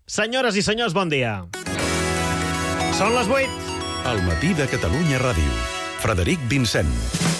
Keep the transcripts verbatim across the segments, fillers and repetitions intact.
Senyores i senyors, bon dia. Són les vuit. Al matí de Catalunya Ràdio. Frederic Vincent.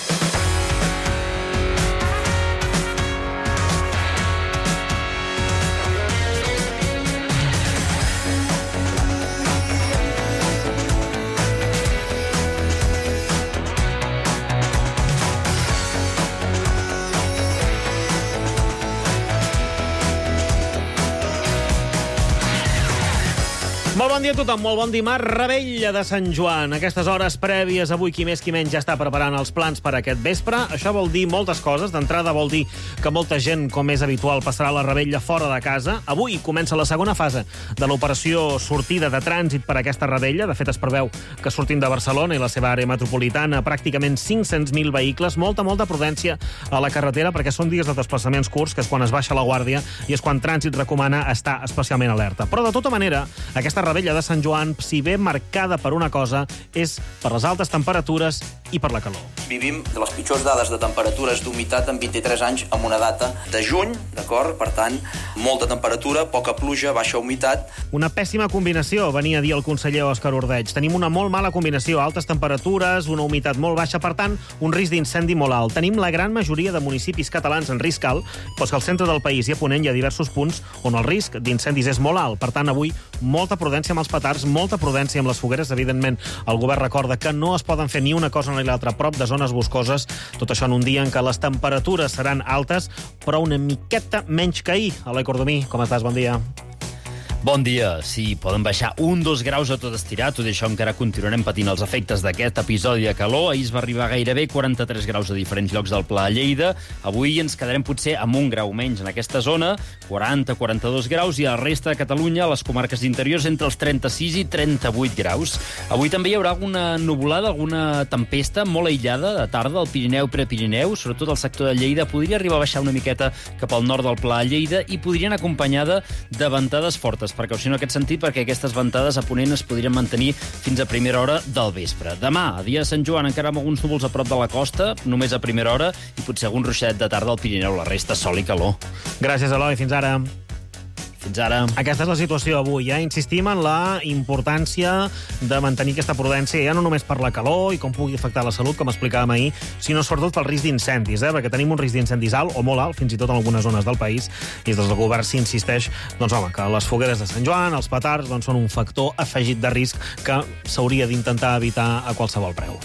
Molt bon dia a tothom, molt bon dimarts, Revetlla de Sant Joan. Aquestes hores prèvies, avui qui més qui menys ja està preparant els plans per aquest vespre. Això vol dir moltes coses. D'entrada vol dir que molta gent, com és habitual, passarà la Revetlla fora de casa. Avui comença la segona fase de l'operació sortida de trànsit per aquesta Revetlla. De fet, es preveu que surtin de Barcelona i la seva àrea metropolitana pràcticament cinc-cents mil vehicles. Molta, molta prudència a la carretera perquè són dies de desplaçaments curts, que és quan es baixa la guàrdia i és quan trànsit recomana estar especialment alerta. Però, de tota manera, aquesta Revetlla de Sant Joan, si ve marcada per una cosa, és per les altes temperatures i per la calor. Vivim de les pitjors dades de temperatures d'humitat en vint-i-tres anys amb una data de juny, d'acord? Per tant, molta temperatura, poca pluja, baixa humitat. Una pèssima combinació, venia a dir el conseller Òscar Ordeig. Tenim una molt mala combinació, altes temperatures, una humitat molt baixa, per tant, un risc d'incendi molt alt. Tenim la gran majoria de municipis catalans en risc alt, però que al centre del país i a Ponent hi ha diversos punts on el risc d'incendis és molt alt. Per tant, avui, molta prudència amb els petards, molta prudència amb les fogueres. Evidentment, el govern recorda que no es poden fer ni una cosa ni l'altra prop de zones boscoses. Tot això en un dia en què les temperatures seran altes, però una miqueta menys que ahir. Aloi Cordomí, com estàs? Bon dia. Bon dia. Sí, poden baixar un, dos graus a tot estirar. Tot això encara continuarem patint els efectes d'aquest episodi de calor. Ahir es va arribar a gairebé quaranta-tres graus a diferents llocs del Pla de Lleida. Avui ens quedarem potser amb un grau menys en aquesta zona, quaranta a quaranta-dos graus, i a la resta de Catalunya, a les comarques interiors, entre els trenta-sis i trenta-vuit graus. Avui també hi haurà alguna nuvolada, alguna tempesta molt aïllada de tarda al Pirineu, Prepirineu, sobretot al sector de Lleida. Podria arribar a baixar una miqueta cap al nord del Pla de Lleida i podrien acompanyada de ventades fortes. Precaució en aquest sentit, perquè aquestes ventades a Ponent es podrien mantenir fins a primera hora del vespre. Demà, a dia de Sant Joan, encara amb alguns núvols a prop de la costa, només a primera hora, i potser algun ruixadet de tarda al Pirineu. La resta, sol i calor. Gràcies, Eloi. Fins ara. Fins ara. Aquesta és la situació avui. Ja insistim en la importància de mantenir aquesta prudència, ja no només per la calor i com pugui afectar la salut, com explicàvem ahir, sinó sobretot pel risc d'incendis, eh? perquè tenim un risc d'incendis alt o molt alt, fins i tot en algunes zones del país, i des del govern s'insisteix doncs, home, que les fogueres de Sant Joan, els petards, doncs, són un factor afegit de risc que s'hauria d'intentar evitar a qualsevol preu.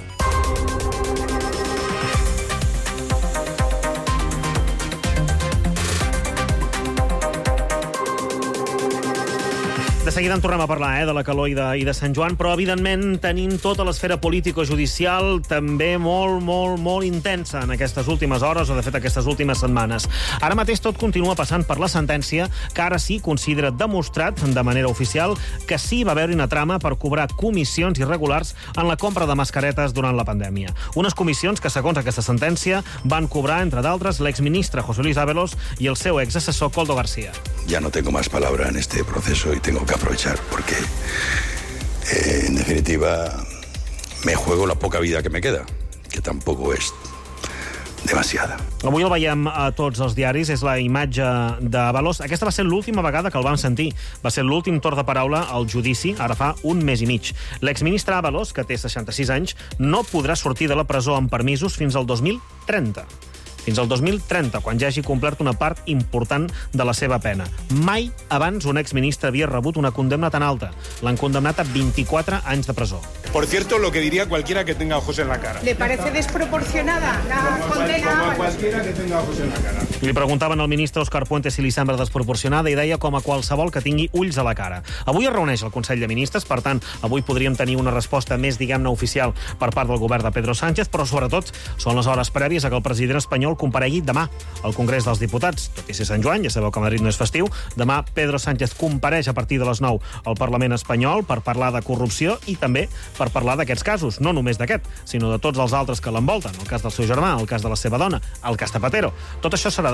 De seguida en tornem a parlar eh, de la calor i de, i de Sant Joan, però evidentment tenim tota l'esfera político-judicial també molt, molt, molt intensa en aquestes últimes hores o, de fet, aquestes últimes setmanes. Ara mateix tot continua passant per la sentència que ara sí considera demostrat de manera oficial que sí va haver-hi una trama per cobrar comissions irregulars en la compra de mascaretes durant la pandèmia. Unes comissions que, segons aquesta sentència, van cobrar, entre d'altres, l'exministre José Luis Ábalos i el seu exassessor Koldo García. Ya no tengo más palabra en este proceso y tengo que aprovechar porque, eh, en definitiva, me juego la poca vida que me queda, que tampoco es demasiada. Avui el veiem a tots els diaris, és la imatge d'Ábalos. Aquesta va ser l'última vegada que el vam sentir. Va ser l'últim torn de paraula al judici, ara fa un mes i mig. L'exministre Ábalos, que té seixanta-sis anys, no podrà sortir de la presó amb permisos fins al dos mil trenta. Fins al dos mil trenta, quan ja hagi complert una part important de la seva pena. Mai abans un exministre havia rebut una condemna tan alta. L'han condemnat a vint-i-quatre anys de presó. Por cierto, lo que diría cualquiera que tenga ojos en la cara. ¿Le parece desproporcionada la Como, condena? como a cualquiera que tenga ojos en la cara. Li preguntaven al ministre Òscar Puente si li sembla desproporcionada i deia com a qualsevol que tingui ulls a la cara. Avui es reuneix el Consell de Ministres, per tant, avui podríem tenir una resposta més, diguem-ne, oficial per part del govern de Pedro Sánchez, però sobretot són les hores prèvies a que el president espanyol comparegui demà al Congrés dels Diputats. Tot i ser Sant Joan, ja sabeu que a Madrid no és festiu, demà Pedro Sánchez compareix a partir de les nou al Parlament espanyol per parlar de corrupció i també per parlar d'aquests casos, no només d'aquest, sinó de tots els altres que l'envolten, el cas del seu germà, el cas de la seva dona, el cas Zapatero. Tot això serà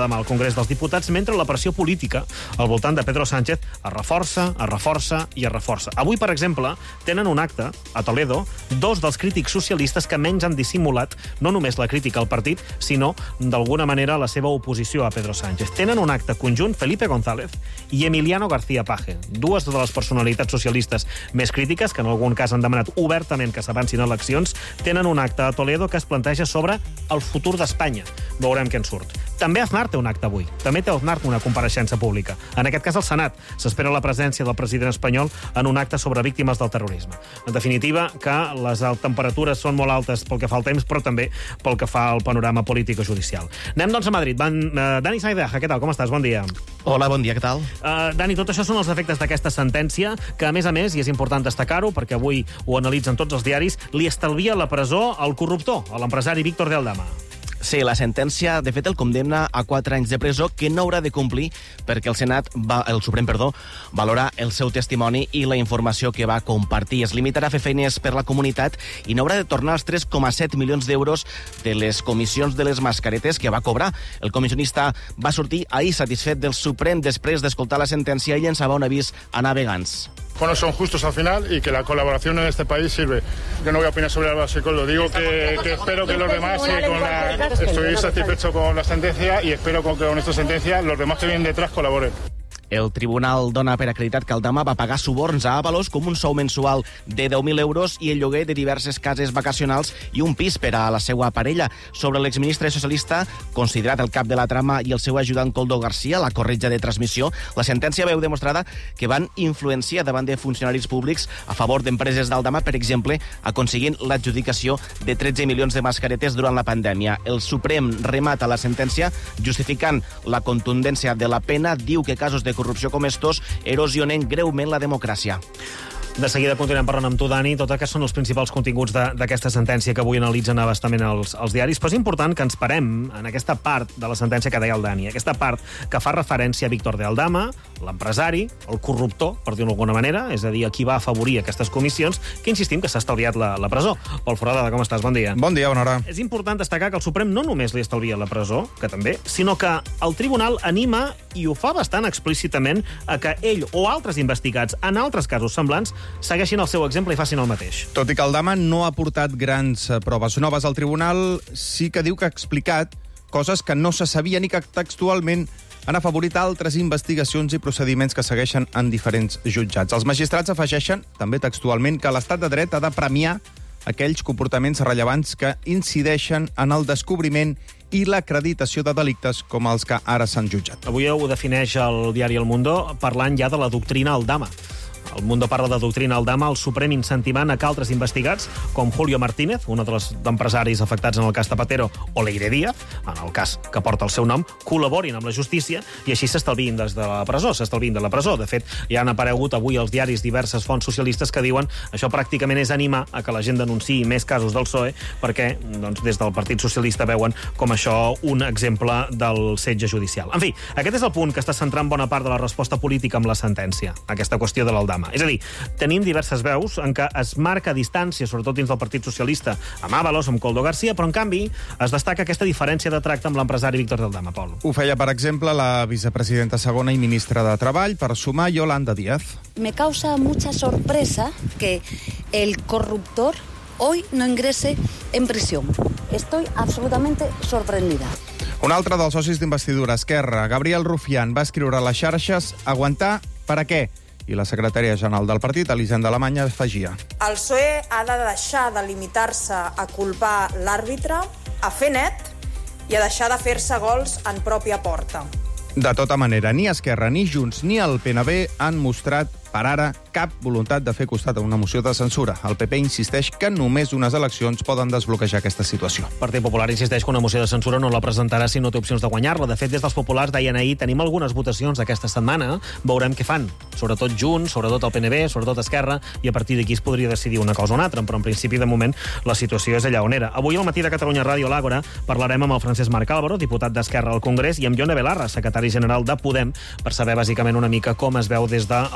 demà al Congrés dels Diputats, mentre la pressió política al voltant de Pedro Sánchez es reforça, es reforça i es reforça. Avui, per exemple, tenen un acte a Toledo dos dels crítics socialistes que menys han dissimulat no només la crítica al partit, sinó, d'alguna manera, la seva oposició a Pedro Sánchez. Tenen un acte conjunt Felipe González i Emiliano García Paje, dues de les personalitats socialistes més crítiques, que en algun cas han demanat obertament que s'avancin eleccions, tenen un acte a Toledo que es planteja sobre el futur d'Espanya. Veurem què en surt. També Aznar té un acte avui. També té Aznar una compareixença pública. En aquest cas, al Senat. S'espera la presència del president espanyol en un acte sobre víctimes del terrorisme. En definitiva, que les temperatures són molt altes pel que fa al temps, però també pel que fa al panorama polític i judicial. Anem, doncs, a Madrid. Van, uh, Dani Saideja, què tal? Com estàs? Bon dia. Hola, bon dia, què tal? Uh, Dani, tot això són els efectes d'aquesta sentència, que, a més a més, i és important destacar-ho, perquè avui ho analitzen tots els diaris, li estalvia la presó al corruptor, a l'empresari Víctor de Aldama. Sí, la sentència, de fet, el condemna a quatre anys de presó que no haurà de complir perquè el Senat, va, el Suprem, perdó, valora el seu testimoni i la informació que va compartir. Es limitarà a fer feines per la comunitat i no haurà de tornar els tres coma set milions d'euros de les comissions de les mascaretes que va cobrar. El comissionista va sortir ahir satisfet del Suprem després d'escoltar la sentència i llançava un avís a navegants. Bueno, son justos al final y que la colaboración en este país sirve. Yo no voy a opinar sobre Álvaro Secolo, digo que, que espero que los demás, eh, con la, estoy satisfecho con la sentencia y espero que con esta sentencia los demás que vienen detrás colaboren. El tribunal dona per acreditat que Aldama va pagar suborns a Ábalos com un sou mensual de deu mil euros i el lloguer de diverses cases vacacionals i un pis per a la seva parella. Sobre l'exministre socialista, considerat el cap de la trama, i el seu ajudant Koldo García, la corretja de transmissió, la sentència veu demostrada que van influenciar davant de funcionaris públics a favor d'empreses d'Aldama, per exemple, aconseguint l'adjudicació de tretze milions de mascaretes durant la pandèmia. El Suprem remata la sentència justificant la contundència de la pena, diu que casos de corrupció com estos erosionen greument la democràcia. De seguida continuem parlant amb tu, Dani, tot el que són els principals continguts d'aquesta sentència que avui analitzen abastament els, els diaris, però és important que ens parem en aquesta part de la sentència que deia el Dani, aquesta part que fa referència a Víctor de Aldama, l'empresari, el corruptor, per dir-ho d'alguna manera, és a dir, a qui va afavorir aquestes comissions, que insistim que s'ha estalviat la, la presó. Pol Foradada, com estàs? Bon dia. Bon dia, bona hora. És important destacar que el Suprem no només li estalvia la presó, que també, sinó que el tribunal anima, i ho fa bastant explícitament, a que ell o altres investigats en altres casos semblants segueixin el seu exemple i facin el mateix. Tot i que Aldama no ha portat grans proves noves al tribunal, sí que diu que ha explicat coses que no se sabien i que textualment han afavorit altres investigacions i procediments que segueixen en diferents jutjats. Els magistrats afegeixen, també textualment, que l'estat de dret ha de premiar aquells comportaments rellevants que incideixen en el descobriment i l'acreditació de delictes com els que ara s'han jutjat. Avui ho defineix el diari El Mundo parlant ja de la doctrina Aldama. El Mundo parla de doctrina Aldama, el Suprem incentivant a que altres investigats, com Julio Martínez, un dels empresaris afectats en el cas Zapatero, o Leire Díaz, en el cas que porta el seu nom, col·laborin amb la justícia i així s'estalviïn des de la presó, s'estalviïn de la presó. De fet, ja han aparegut avui als diaris diverses fonts socialistes que diuen això pràcticament és animar a que la gent denunciï més casos del P S O E perquè doncs, des del Partit Socialista veuen com això un exemple del setge judicial. En fi, aquest és el punt que està centrant bona part de la resposta política amb la sentència, aquesta qüestió de l'Aldama. És a dir, tenim diverses veus en què es marca distància, sobretot dins del Partit Socialista, amb Ábalos, amb Koldo García, però en canvi es destaca aquesta diferència de tracte amb l'empresari Víctor de Aldama, Pol. Ho feia, per exemple, la vicepresidenta segona i ministra de Treball, per sumar, Yolanda Díaz. Me causa mucha sorpresa que el corruptor hoy no ingrese en prisión. Estoy absolutamente sorprendida. Un altre dels socis d'investidura, Esquerra, Gabriel Rufián, va escriure a les xarxes aguantar per a què? I la secretària general del partit, Elisenda Alemanya, afegia. El P S O E ha de deixar de limitar-se a culpar l'àrbitre, a fer net i a deixar de fer-se gols en pròpia porta. De tota manera, ni Esquerra, ni Junts, ni el P N B han mostrat, per ara, cap voluntat de fer costat a una moció de censura. El P P insisteix que només unes eleccions poden desbloquejar aquesta situació. El Partit Popular insisteix que una moció de censura no la presentarà si no té opcions de guanyar-la. De fet, des dels populars deien ahir tenim algunes votacions aquesta setmana, veurem què fan. Sobretot Junts, sobretot el P N B, sobretot Esquerra, i a partir d'aquí es podria decidir una cosa o una altra, però en principi, de moment, la situació és allà on era. Avui al matí de Catalunya Ràdio l'Àgora parlarem amb el Francesc Marc Álvaro, diputat d'Esquerra al Congrés, i amb Ione Belarra, secretari general de Podem, per saber bàsicament una mica com es veu des del bloc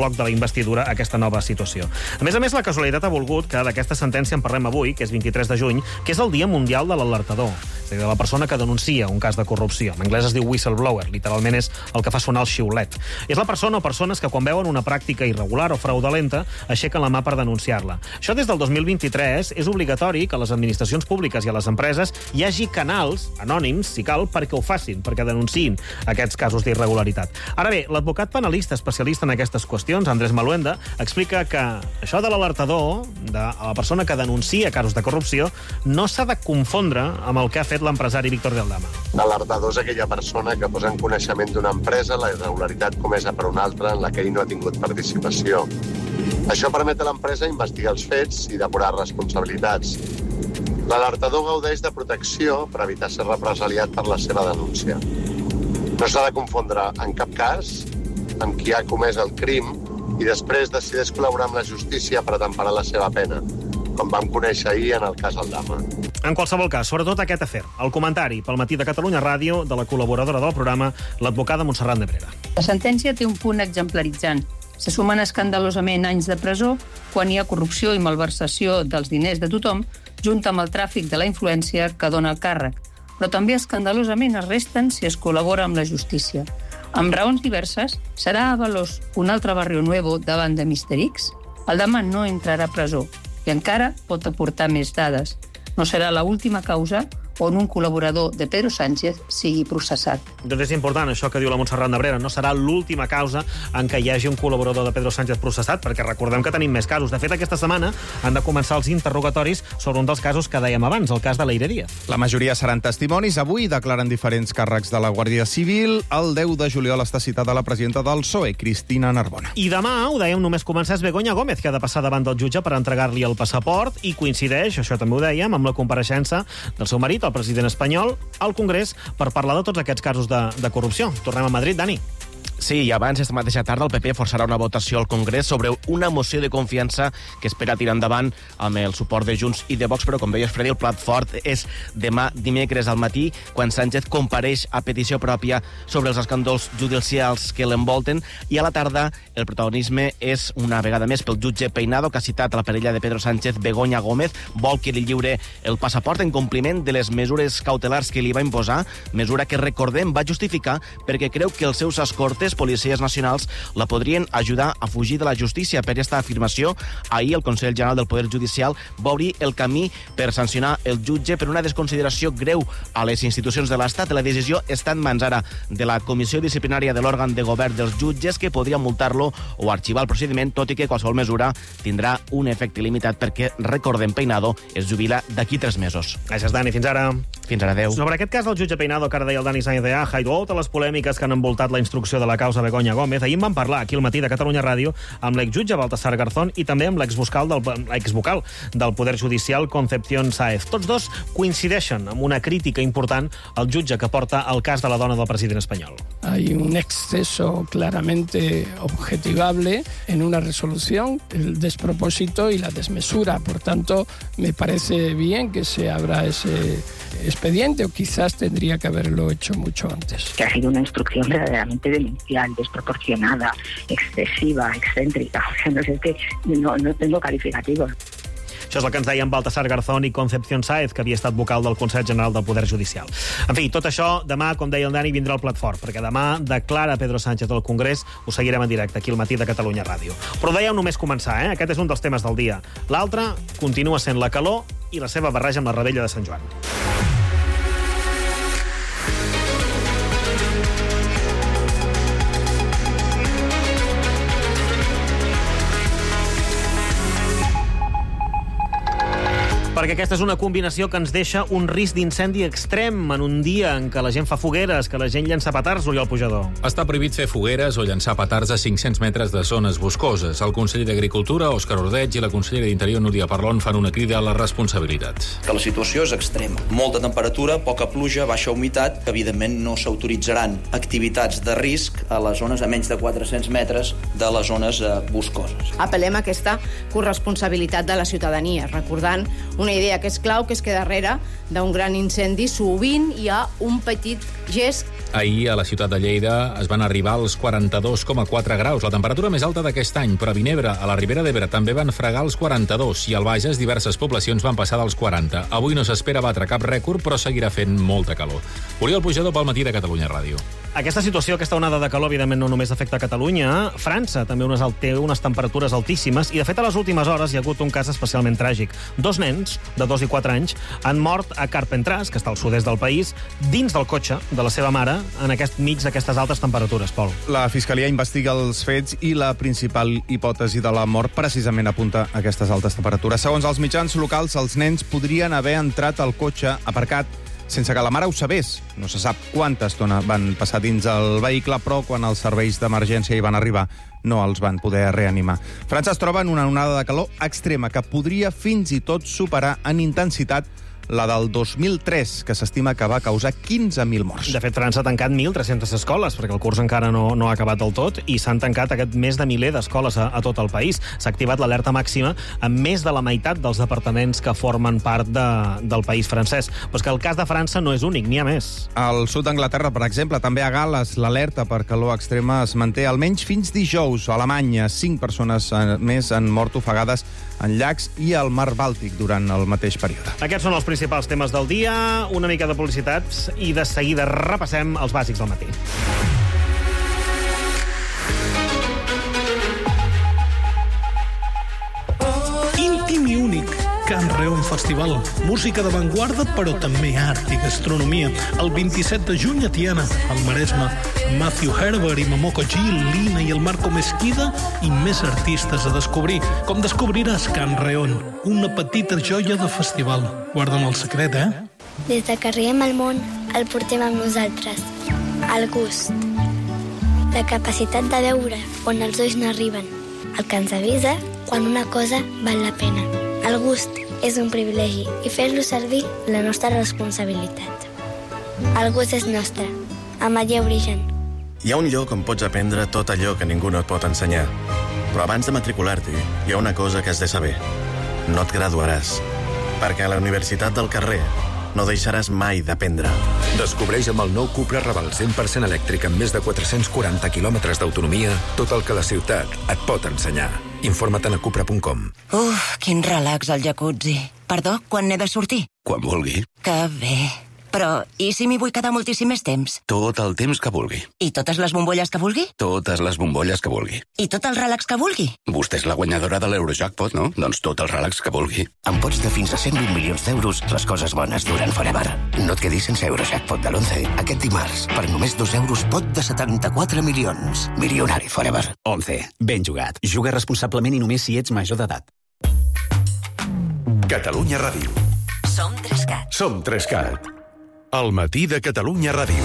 toc de la investidura aquesta nova situació. A més a més, la casualitat ha volgut que d'aquesta sentència en parlem avui, que és vint-i-tres de juny, que és el Dia Mundial de l'Alertador, és a dir, de la persona que denuncia un cas de corrupció. En anglès es diu whistleblower, literalment és el que fa sonar el xiulet. És la persona o persones que quan veuen una pràctica irregular o fraudulenta aixequen la mà per denunciar-la. Això des del dos mil vint-i-tres és obligatori que a les administracions públiques i a les empreses hi hagi canals anònims, si cal, perquè ho facin, perquè denunciïn aquests casos d'irregularitat. Ara bé, l'advocat penalista especialista en aquestes qüestions, Andrés Maluenda, explica que això de l'alertador, de la persona que denuncia casos de corrupció, no s'ha de confondre amb el que ha fet l'empresari Víctor de Aldama. L'alertador és aquella persona que posa en coneixement d'una empresa la irregularitat comesa per una altra en la que ell no ha tingut participació. Això permet a l'empresa investigar els fets i depurar responsabilitats. L'alertador gaudeix de protecció per evitar ser represaliat per la seva denúncia. No s'ha de confondre en cap cas amb qui ha comès el crim i després decideix col·laborar amb la justícia per temperar la seva pena, com vam conèixer ahir en el cas Aldama. En qualsevol cas, sobretot aquest afer, el comentari pel Matí de Catalunya Ràdio de la col·laboradora del programa, l'advocada Montserrat Nebrera. La sentència té un punt exemplaritzant. Se sumen escandalosament anys de presó quan hi ha corrupció i malversació dels diners de tothom, junt amb el tràfic de la influència que dona el càrrec. Però també escandalosament es resten si es col·labora amb la justícia. Amb raons diverses, serà avalós un altre Barrio Nuevo davant de mister X? Aldama no entrarà a presó i encara pot aportar més dades. No serà l'última causa on un col·laborador de Pedro Sánchez sigui processat. Doncs és important això que diu la Montserrat Nebrera. No serà l'última causa en què hi hagi un col·laborador de Pedro Sánchez processat, perquè recordem que tenim més casos. De fet, aquesta setmana han de començar els interrogatoris sobre un dels casos que dèiem abans, el cas de Leire Díaz. La majoria seran testimonis. Avui declaren diferents càrrecs de la Guàrdia Civil. El deu de juliol està citada la presidenta del P S O E, Cristina Narbona. I demà, ho dèiem, només començar, és Begoña Gómez, que ha de passar davant del jutge per entregar-li el passaport, i coincideix, això també ho dèiem, amb la compareixença del seu marit, el president espanyol, al Congrés per parlar de tots aquests casos de, de corrupció. Tornem a Madrid, Dani. Sí, i abans, esta mateixa tarda, el P P forçarà una votació al Congrés sobre una moció de confiança que espera tirar endavant amb el suport de Junts i de Vox, però, com deies, Freddy, el plat fort és demà dimecres al matí, quan Sánchez compareix a petició pròpia sobre els escàndols judicials que l'envolten, i a la tarda el protagonisme és, una vegada més, pel jutge Peinado, que ha citat a la parella de Pedro Sánchez, Begoña Gómez, vol que li lliure el passaport en compliment de les mesures cautelars que li va imposar, mesura que, recordem, va justificar perquè creu que els seus escortes, policies nacionals, la podrien ajudar a fugir de la justícia. Per aquesta afirmació, ahir el Consell General del Poder Judicial va obrir el camí per sancionar el jutge per una desconsideració greu a les institucions de l'Estat. La decisió està en mans ara de la Comissió Disciplinària de l'òrgan de govern dels jutges, que podria multar-lo o arxivar el procediment, tot i que qualsevol mesura tindrà un efecte limitat perquè, recordem, Peinado es jubila d'aquí tres mesos. Gràcies, Dani. Fins ara. Fins ara, adeu. Sobre aquest cas del jutge Peinado, que ara deia el Dani Sáenz de Aja, i totes les polèmiques que han envoltat la instrucció de la causa Begoña Gómez, ahir en vam parlar aquí al Matí de Catalunya Ràdio amb l'exjutge Baltasar Garzón i també amb l'exvocal del, exvocal del Poder Judicial, Concepción Sáez. Tots dos coincideixen amb una crítica important al jutge que porta el cas de la dona del president espanyol. Hay un exceso claramente objetivable en una resolución, el despropósito y la desmesura. Por tanto, me parece bien que se abra ese expediente, o quizás tendría que haberlo hecho mucho antes. Que ha sido una instrucción verdaderamente demencial, desproporcionada, excesiva, excéntrica. O sea, no sé, es que no, no tengo calificativos. Això és el que ens deien Baltasar Garzón i Concepción Sáez, que havia estat vocal del Consell General del Poder Judicial. En fi, tot això, demà, com deia el Dani, vindrà al plat fort, perquè demà declara Pedro Sánchez al Congrés, ho seguirem en directe aquí al Matí de Catalunya Ràdio. Però dèiem només començar, eh? Aquest és un dels temes del dia. L'altre continua sent la calor i la seva barreja amb la revetlla de Sant Joan. Perquè aquesta és una combinació que ens deixa un risc d'incendi extrem en un dia en què la gent fa fogueres, que la gent llença petards, Oriol Pujador. Està prohibit fer fogueres o llançar petards a cinc-cents metres de zones boscoses. El conseller d'Agricultura, Òscar Ordeig, i la consellera d'Interior, Núria Parlon, fan una crida a la responsabilitat. Que la situació és extrema. Molta temperatura, poca pluja, baixa humitat, que evidentment no s'autoritzaran activitats de risc a les zones a menys de quatre-cents metres de les zones boscoses. Apel·lem a aquesta corresponsabilitat de la ciutadania, recordant una idea que és clau, que és que darrere d'un gran incendi sovint hi ha un petit gest Ahir a la ciutat de Lleida es van arribar als quaranta-dos coma quatre graus, la temperatura més alta d'aquest any, però a Vinebre, a la Ribera d'Ebre, també van fregar els quaranta-dos i al Bages diverses poblacions van passar dels quaranta. Avui no s'espera batre cap rècord, però seguirà fent molta calor. Oriol Pujado pel Matí de Catalunya Ràdio. Aquesta situació, aquesta onada de calor, evidentment, no només afecta a Catalunya. França també unes, té unes temperatures altíssimes i, de fet, a les últimes hores hi ha hagut un cas especialment tràgic. Dos nens, de dos i quatre anys, han mort a Carpentras, que està al sud-est del país, dins del cotxe de la seva mare, en aquest mig d'aquestes altes temperatures, Pol. La Fiscalia investiga els fets i la principal hipòtesi de la mort precisament apunta a aquestes altes temperatures. Segons els mitjans locals, els nens podrien haver entrat al cotxe aparcat sense que la mare ho sabés. No se sap quanta estona van passar dins el vehicle, però quan els serveis d'emergència hi van arribar no els van poder reanimar. França es troba en una onada de calor extrema que podria fins i tot superar en intensitat la del dos mil tres, que s'estima que va causar quinze mil morts. De fet, França ha tancat mil tres-centes escoles, perquè el curs encara no, no ha acabat del tot, i s'han tancat aquest més de miler d'escoles a, a tot el país. S'ha activat l'alerta màxima en més de la meitat dels departaments que formen part de, del país francès. Però és que el cas de França no és únic, n'hi ha més. Al sud d'Anglaterra, per exemple, també a Gal·les, l'alerta per calor extrema es manté almenys fins dijous. A Alemanya, cinc persones més han mort ofegades en llacs i al mar Bàltic durant el mateix període. Aquests són els principals temes del dia, una mica de publicitats i de seguida repassem els bàsics del matí. Íntim i únic. Can Reon Festival. Música d'avantguarda, però també art i gastronomia. El vint-i-set de juny a Tiana, al Maresme. Matthew Herbert i Momoko Gil, Lina i el Marco Mesquida i més artistes a descobrir. Com descobriràs Can Reon, una petita joia de festival. Guarda'm el secret, eh? Des de que riem el món, el portem amb nosaltres. El gust. La capacitat de veure on els ulls no arriben. El que ens avisa quan una cosa val la pena. El gust és un privilegi i fer-lo servir la nostra responsabilitat. El gust és nostre, amb Allà Origen. Hi ha un lloc on pots aprendre tot allò que ningú no et pot ensenyar. Però abans de matricular-t'hi, hi ha una cosa que has de saber. No et graduaràs. Perquè a la Universitat del Carrer no deixaràs mai d'aprendre. Descobreix amb el nou Cupra Raval cent per cent elèctric amb més de quatre-cents quaranta quilòmetres d'autonomia tot el que la ciutat et pot ensenyar. Informa't a cupra punt com. Uf, quin relax al jacuzzi. Perdó, quan n'he de sortir? Quan vulgui. Que bé. Però, i si m'hi vull quedar moltíssim més temps? Tot el temps que vulgui. I totes les bombolles que vulgui? Totes les bombolles que vulgui. I tot el relax que vulgui? Vostè és la guanyadora de l'Eurojackpot, no? Doncs tot el relax que vulgui. Amb pots de fins a cent vint milions d'euros, les coses bones duren forever. No et quedis sense Eurojackpot de l'onze. Aquest dimarts, per només dos euros, pot de setanta-quatre milions. Milionari forever. onze. Ben jugat. Juga responsablement i només si ets major d'edat. Catalunya Ràdio. Som Trescat. Som Trescat. El matí de Catalunya Ràdio.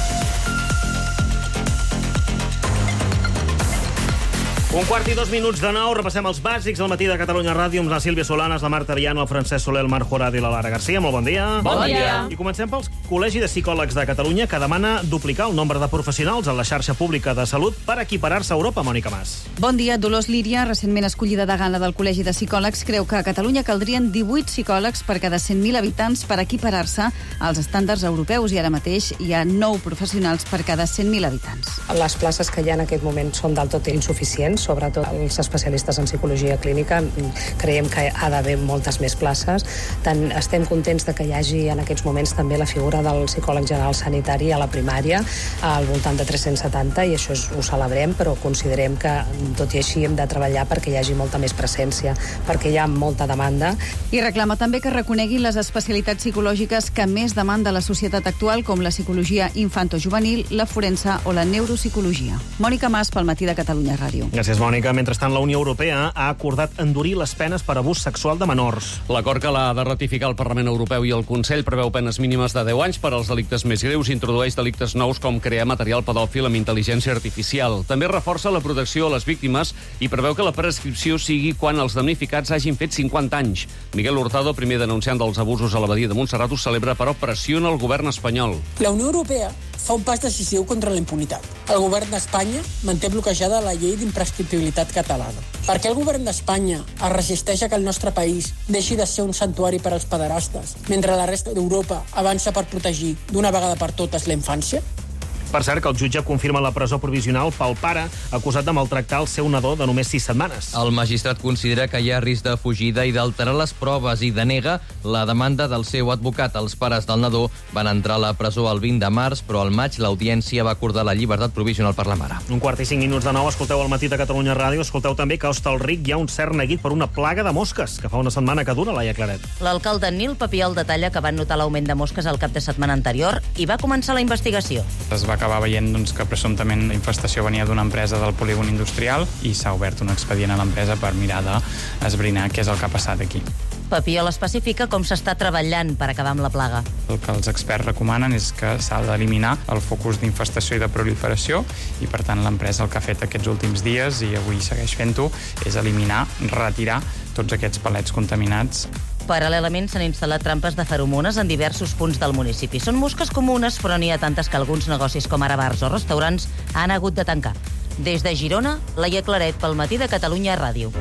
Un quart i dos minuts de nou, repassem els bàsics del matí de Catalunya Ràdio amb la Sílvia Solanes, la Marta Viana, el Francesc Soler, el Marc Jurado i la Lara Garcia. Molt bon dia. Bon dia. I comencem pels Col·legi de Psicòlegs de Catalunya, que demana duplicar el nombre de professionals en la xarxa pública de salut per equiparar-se a Europa. Mònica Mas. Bon dia. Dolors Líria, recentment escollida degana del Col·legi de Psicòlegs, creu que a Catalunya caldrien divuit psicòlegs per cada cent mil habitants per equiparar-se als estàndards europeus i ara mateix hi ha nou professionals per cada cent mil habitants. Les places que hi ha en aquest moment són del tot insuficients, sobretot els especialistes en psicologia clínica. Creiem que ha d'haver moltes més places. Tant estem contents de que hi hagi en aquests moments també la figura del psicòleg general sanitari a la primària, al voltant de tres-cents setanta, i això és, ho celebrem, però considerem que, tot i així, hem de treballar perquè hi hagi molta més presència, perquè hi ha molta demanda. I reclama també que reconeguin les especialitats psicològiques que més demanda la societat actual, com la psicologia infantojuvenil, la forense o la neuropsicologia. Mònica Mas, pel Matí de Catalunya Ràdio. Gràcies, Mònica. Mentrestant, la Unió Europea ha acordat endurir les penes per abús sexual de menors. L'acord que l'ha de ratificar el Parlament Europeu i el Consell preveu penes mínimes de deu anys per als delictes més greus i introdueix delictes nous com crear material pedòfil amb intel·ligència artificial. També reforça la protecció a les víctimes i preveu que la prescripció sigui quan els damnificats hagin fet cinquanta anys. Miguel Hurtado, primer denunciant dels abusos a l'abadia de Montserrat, ho celebra, però pressiona el govern espanyol. La Unió Europea fa un pas decisiu contra la impunitat. El govern d'Espanya manté bloquejada la llei d'imprescriptibilitat catalana. Per què el govern d'Espanya es resisteix a que el nostre país deixi de ser un santuari per als pederastes, mentre la resta d'Europa avança per protegir d'una vegada per totes la infància? Per cert, que el jutge confirma la presó provisional pel pare acusat de maltractar el seu nadó de només sis setmanes. El magistrat considera que hi ha risc de fugida i d'alterar les proves i denega la demanda del seu advocat. Els pares del nadó van entrar a la presó el vint de març, però al maig l'audiència va acordar la llibertat provisional per la mare. Un quart i cinc minuts de nou, escolteu al matí de Catalunya Ràdio, escolteu també que a Hostalric hi ha un cert neguit per una plaga de mosques, que fa una setmana que dura, Laia Claret. L'alcalde Nil Papiol detalla que van notar l'augment de mosques al cap de setmana anterior i va començar la investigació. Es va acabar veient doncs, que presumptament la infestació venia d'una empresa del polígon industrial i s'ha obert un expedient a l'empresa per mirar d'esbrinar què és el que ha passat aquí. Papiol especifica com s'està treballant per acabar amb la plaga. El que els experts recomanen és que s'ha d'eliminar el focus d'infestació i de proliferació i, per tant, l'empresa el que ha fet aquests últims dies, i avui segueix fent-ho, és eliminar, retirar tots aquests palets contaminats. Paral·lelament s'han instal·lat trampes de feromones en diversos punts del municipi. Són mosques comunes, però n'hi ha tantes que alguns negocis com ara bars o restaurants han hagut de tancar. Des de Girona, Laia Claret, pel matí de Catalunya Ràdio.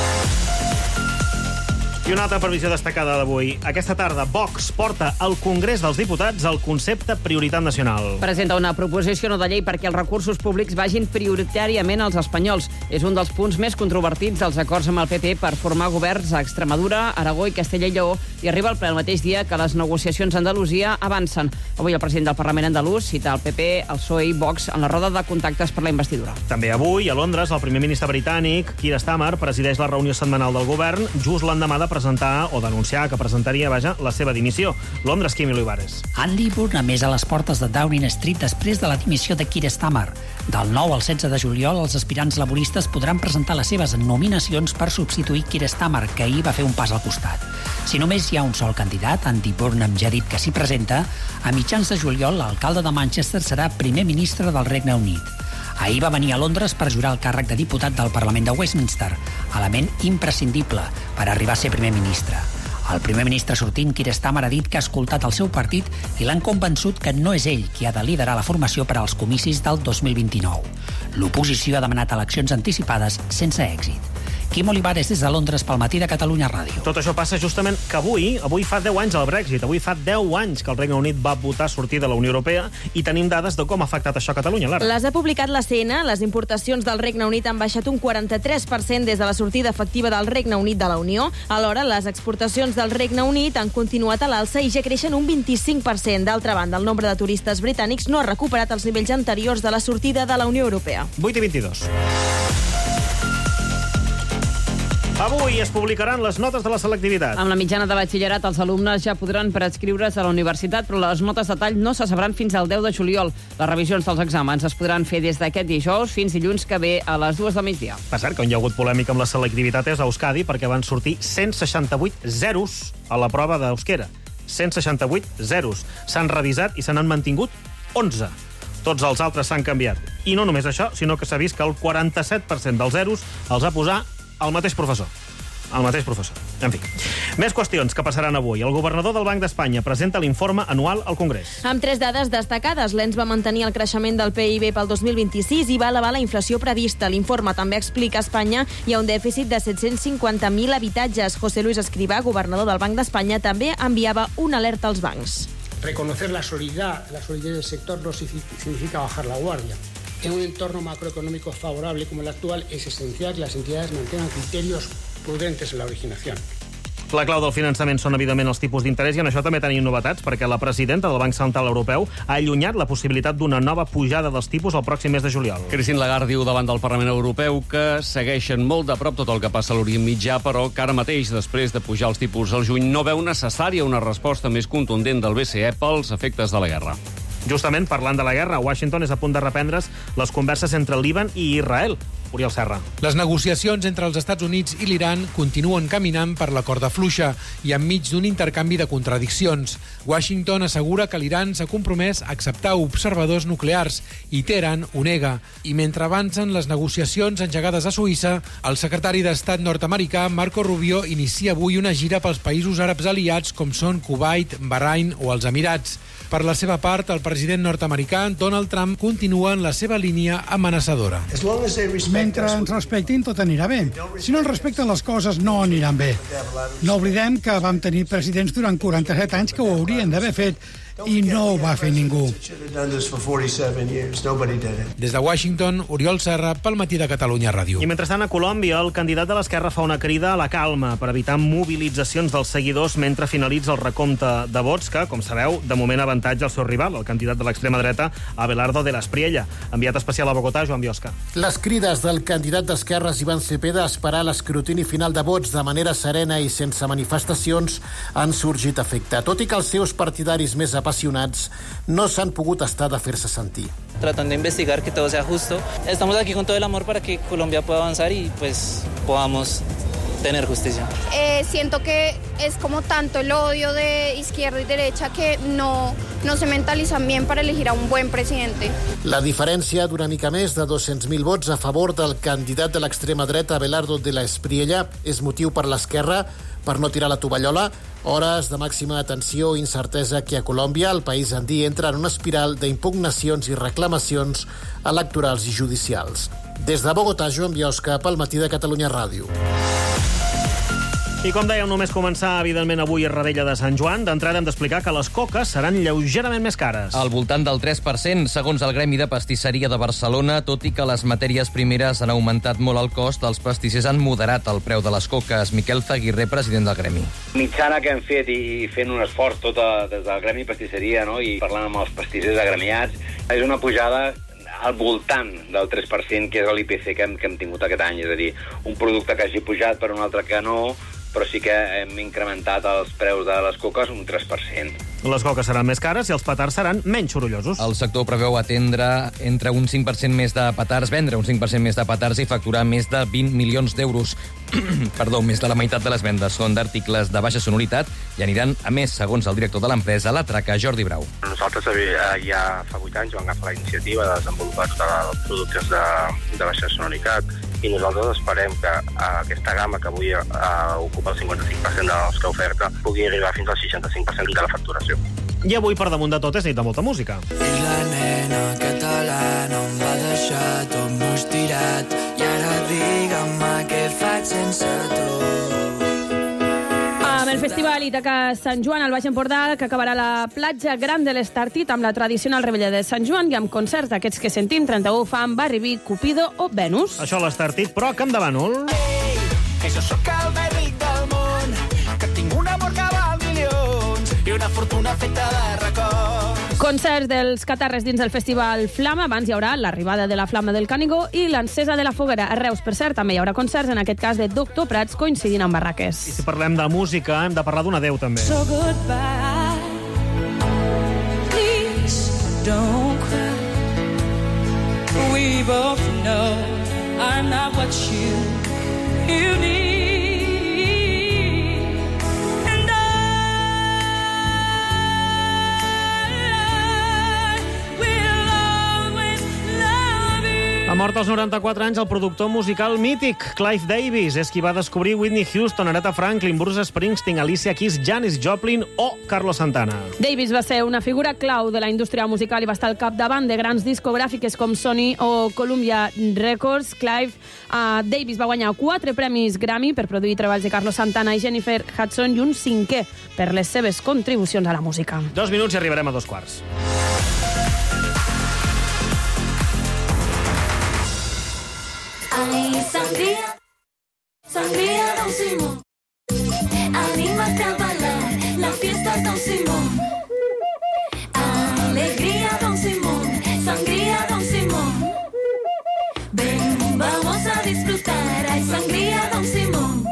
I una altra previsió destacada d'avui. Aquesta tarda, Vox porta al Congrés dels Diputats el concepte prioritat nacional. Presenta una proposició no de llei perquè els recursos públics vagin prioritàriament als espanyols. És un dels punts més controvertits dels acords amb el P P per formar governs a Extremadura, Aragó i Castella i Lleó, i arriba al ple el mateix dia que les negociacions a Andalusia avancen. Avui el president del Parlament andalús cita el P P, el P S O E i Vox en la roda de contactes per la investidura. També avui, a Londres, el primer ministre britànic, Keir Starmer, presideix la reunió setmanal del govern just l'endemà de presentar o denunciar que presentaria, vaja, la seva dimissió. Londres, Quimi Olivares. Andy Burnham és a les portes de Downing Street després de la dimissió de Keir Starmer. Del nou al setze de juliol, els aspirants laboristes podran presentar les seves nominacions per substituir Keir Starmer, que ahir va fer un pas al costat. Si només hi ha un sol candidat, Andy Burnham ja ha dit que s'hi presenta, a mitjans de juliol l'alcalde de Manchester serà primer ministre del Regne Unit. Ahir va venir a Londres per jurar el càrrec de diputat del Parlament de Westminster, element imprescindible per arribar a ser primer ministre. El primer ministre sortint, Keir Starmer, ha dit que ha escoltat el seu partit i l'han convençut que no és ell qui ha de liderar la formació per als comicis del dos mil vint-i-nou. L'oposició ha demanat eleccions anticipades sense èxit. Quim Olivares des de Londres pel matí de Catalunya Ràdio. Tot això passa justament que avui, avui fa deu anys el Brexit, avui fa deu anys que el Regne Unit va votar sortir de la Unió Europea i tenim dades de com ha afectat això a Catalunya, Lara. Les ha publicat la C N. Les importacions del Regne Unit han baixat un quaranta-tres per cent des de la sortida efectiva del Regne Unit de la Unió. Alhora, les exportacions del Regne Unit han continuat a l'alça i ja creixen un vint-i-cinc per cent. D'altra banda, el nombre de turistes britànics no ha recuperat els nivells anteriors de la sortida de la Unió Europea. vuit i vint-i-dos. Avui es publicaran les notes de la selectivitat. Amb la mitjana de batxillerat, els alumnes ja podran preinscriure's a la universitat, però les notes de tall no se sabran fins al deu de juliol. Les revisions dels exàmens es podran fer des d'aquest dijous fins dilluns que ve a les dues del migdia. Per cert, que on hi ha hagut polèmica amb la selectivitat és a Euskadi, perquè van sortir cent seixanta-vuit zeros a la prova d'euskera. cent seixanta-vuit zeros. S'han revisat i se n'han mantingut onze. Tots els altres s'han canviat. I no només això, sinó que s'ha vist que el quaranta-set per cent dels zeros els ha posat el mateix professor. El mateix professor. En fi. Més qüestions que passaran avui. El governador del Banc d'Espanya presenta l'informe anual al Congrés. Amb tres dades destacades. L'E N S va mantenir el creixement del P I B pel dos mil vint-i-sis i va elevar la inflació prevista. L'informe també explica a Espanya hi ha un dèficit de set-cents cinquanta mil habitatges. José Luis Escrivá, governador del Banc d'Espanya, també enviava una alerta als bancs. Reconocer la solidaridad, la solidaridad del sector no significa bajar la guardia. En un entorno macroeconómico favorable como el actual, es esencial que las entidades mantengan criterios prudentes en la originación. La clau del finançament són, evidentment, els tipus d'interès, i en això també tenim novetats, perquè la presidenta del Banc Central Europeu ha allunyat la possibilitat d'una nova pujada dels tipus el pròxim mes de juliol. Christine Lagarde diu davant del Parlament Europeu que segueixen molt de prop tot el que passa a l'Orient Mitjà, però que ara mateix, després de pujar els tipus al juny, no veu necessària una resposta més contundent del B C E pels efectes de la guerra. Justament, parlant de la guerra, Washington és a punt de reprendre's les converses entre el Líban i Israel. Oriol Serra. Les negociacions entre els Estats Units i l'Iran continuen caminant per la corda fluixa i enmig d'un intercanvi de contradiccions. Washington assegura que l'Iran s'ha compromès a acceptar observadors nuclears i Teheran ho nega. I mentre avancen les negociacions engegades a Suïssa, el secretari d'Estat nord-americà Marco Rubio inicia avui una gira pels països àrabs aliats com són Kuwait, Bahrain o els Emirats. Per la seva part, el president nord-americà Donald Trump continua en la seva línia amenaçadora. Mentre ens respectin, tot anirà bé. Si no ens respecten, les coses no aniran bé. No oblidem que vam tenir presidents durant quaranta-set anys que ho haurien d'haver fet i no ho va fer ningú. Des de Washington, Oriol Serra, pel Matí de Catalunya Ràdio. I mentrestant, a Colòmbia, el candidat de l'Esquerra fa una crida a la calma per evitar mobilitzacions dels seguidors mentre finalitza el recompte de vots que, com sabeu, de moment avantatja el seu rival, el candidat de l'extrema dreta, Abelardo de la Espriella. Enviat especial a Bogotà, Joan Biosca. Les crides del candidat d'Esquerres, Iván Cepeda, a esperar l'escrutini final de vots de manera serena i sense manifestacions han sorgit a efecte, tot i que els seus partidaris més apassionats no s'han pogut estar de fer-se sentir. Tratando de investigar que todo sea justo. Estamos aquí con todo el amor para que Colombia pueda avanzar y pues podamos tener justicia. Eh, siento que es como tanto el odio de izquierda y derecha que no, no se mentalizan bien para elegir a un buen presidente. La diferència d'una mica més de dos-cents mil vots a favor del candidat de l'extrema dreta, Abelardo de la Espriella, és motiu per l'esquerra per no tirar la tovallola. Hores de màxima tensió i incertesa que a Colòmbia el país andí entra en una espiral d'impugnacions i reclamacions electorals i judicials. Des de Bogotà, Joan Biosca, pel Matí de Catalunya Ràdio. I com dèiem, només començar, evidentment, avui a Rebella de Sant Joan. D'entrada hem d'explicar que les coques seran lleugerament més cares. Al voltant del tres per cent, segons el Gremi de Pastisseria de Barcelona, tot i que les matèries primeres han augmentat molt el cost, els pastissers han moderat el preu de les coques. Miquel Zaguirre, president del Gremi. Mitjana que hem fet i fent un esforç tot a, des del Gremi Pastisseria, no? I parlant amb els pastissers agremiats, és una pujada al voltant del tres per cent, que és l'I P C que hem, que hem tingut aquest any. És a dir, un producte que hagi pujat per un altre que no, però sí que hem incrementat els preus de les coques un tres per cent. Les coques seran més cares i els petards seran menys sorollosos. El sector preveu atendre entre un cinc per cent més de petards, vendre un cinc per cent més de petards i facturar més de vint milions d'euros. Perdó, més de la meitat de les vendes són d'articles de baixa sonoritat i aniran a més, segons el director de l'empresa, la Traca, Jordi Brau. Nosaltres ja fa vuit anys vam agafar la iniciativa de desenvolupar tots els productes de, de baixa sonoritat i nosaltres esperem que aquesta gamma que avui uh, ocupa el cinquanta-cinc per cent de la nostra oferta pugui arribar fins al seixanta-cinc per cent de la facturació. I avui, per damunt de tot, és nit de molta música. I la nena catalana em va deixar tot moix tirat i ara digue'm què faig sense tu. Amb el Festival Ítaca Sant Joan al Baix Empordà, que acabarà a la platja Gran de l'Estartit amb la tradicional rebella de Sant Joan i amb concerts d'aquests que sentim, trenta-u fan, Barri, Cupido o Venus. Això a l'Estartit, però a Camp de Bànol. Ei, que jo sóc el més ric del món, que tinc un amor que val milions i una fortuna feta de records. Concerts dels catarres dins del Festival Flama. Abans hi haurà l'arribada de la Flama del Canigó i l'encesa de la foguera. A Reus, per cert, també hi haurà concerts, en aquest cas de Doctor Prats, coincidint amb Barraques. I si parlem de música, hem de parlar d'un adeu, també. So goodbye, please don't cry. We both know I'm not what you, you need. Ha mort als noranta-quatre anys el productor musical mític, Clive Davis. És qui va descobrir Whitney Houston, Aretha Franklin, Bruce Springsteen, Alicia Keys, Janis Joplin o Carlos Santana. Davis va ser una figura clau de la indústria musical i va estar al capdavant de grans discogràfiques com Sony o Columbia Records. Clive uh, Davis va guanyar quatre premis Grammy per produir treballs de Carlos Santana i Jennifer Hudson i un cinquè per les seves contribucions a la música. Dos minuts i arribarem a dos quarts. Ay, sangría, sangría Don Simón, anímate a bailar, la fiesta es Don Simón. Alegría Don Simón, sangría Don Simón. Ven, vamos a disfrutar, ay, sangría Don Simón.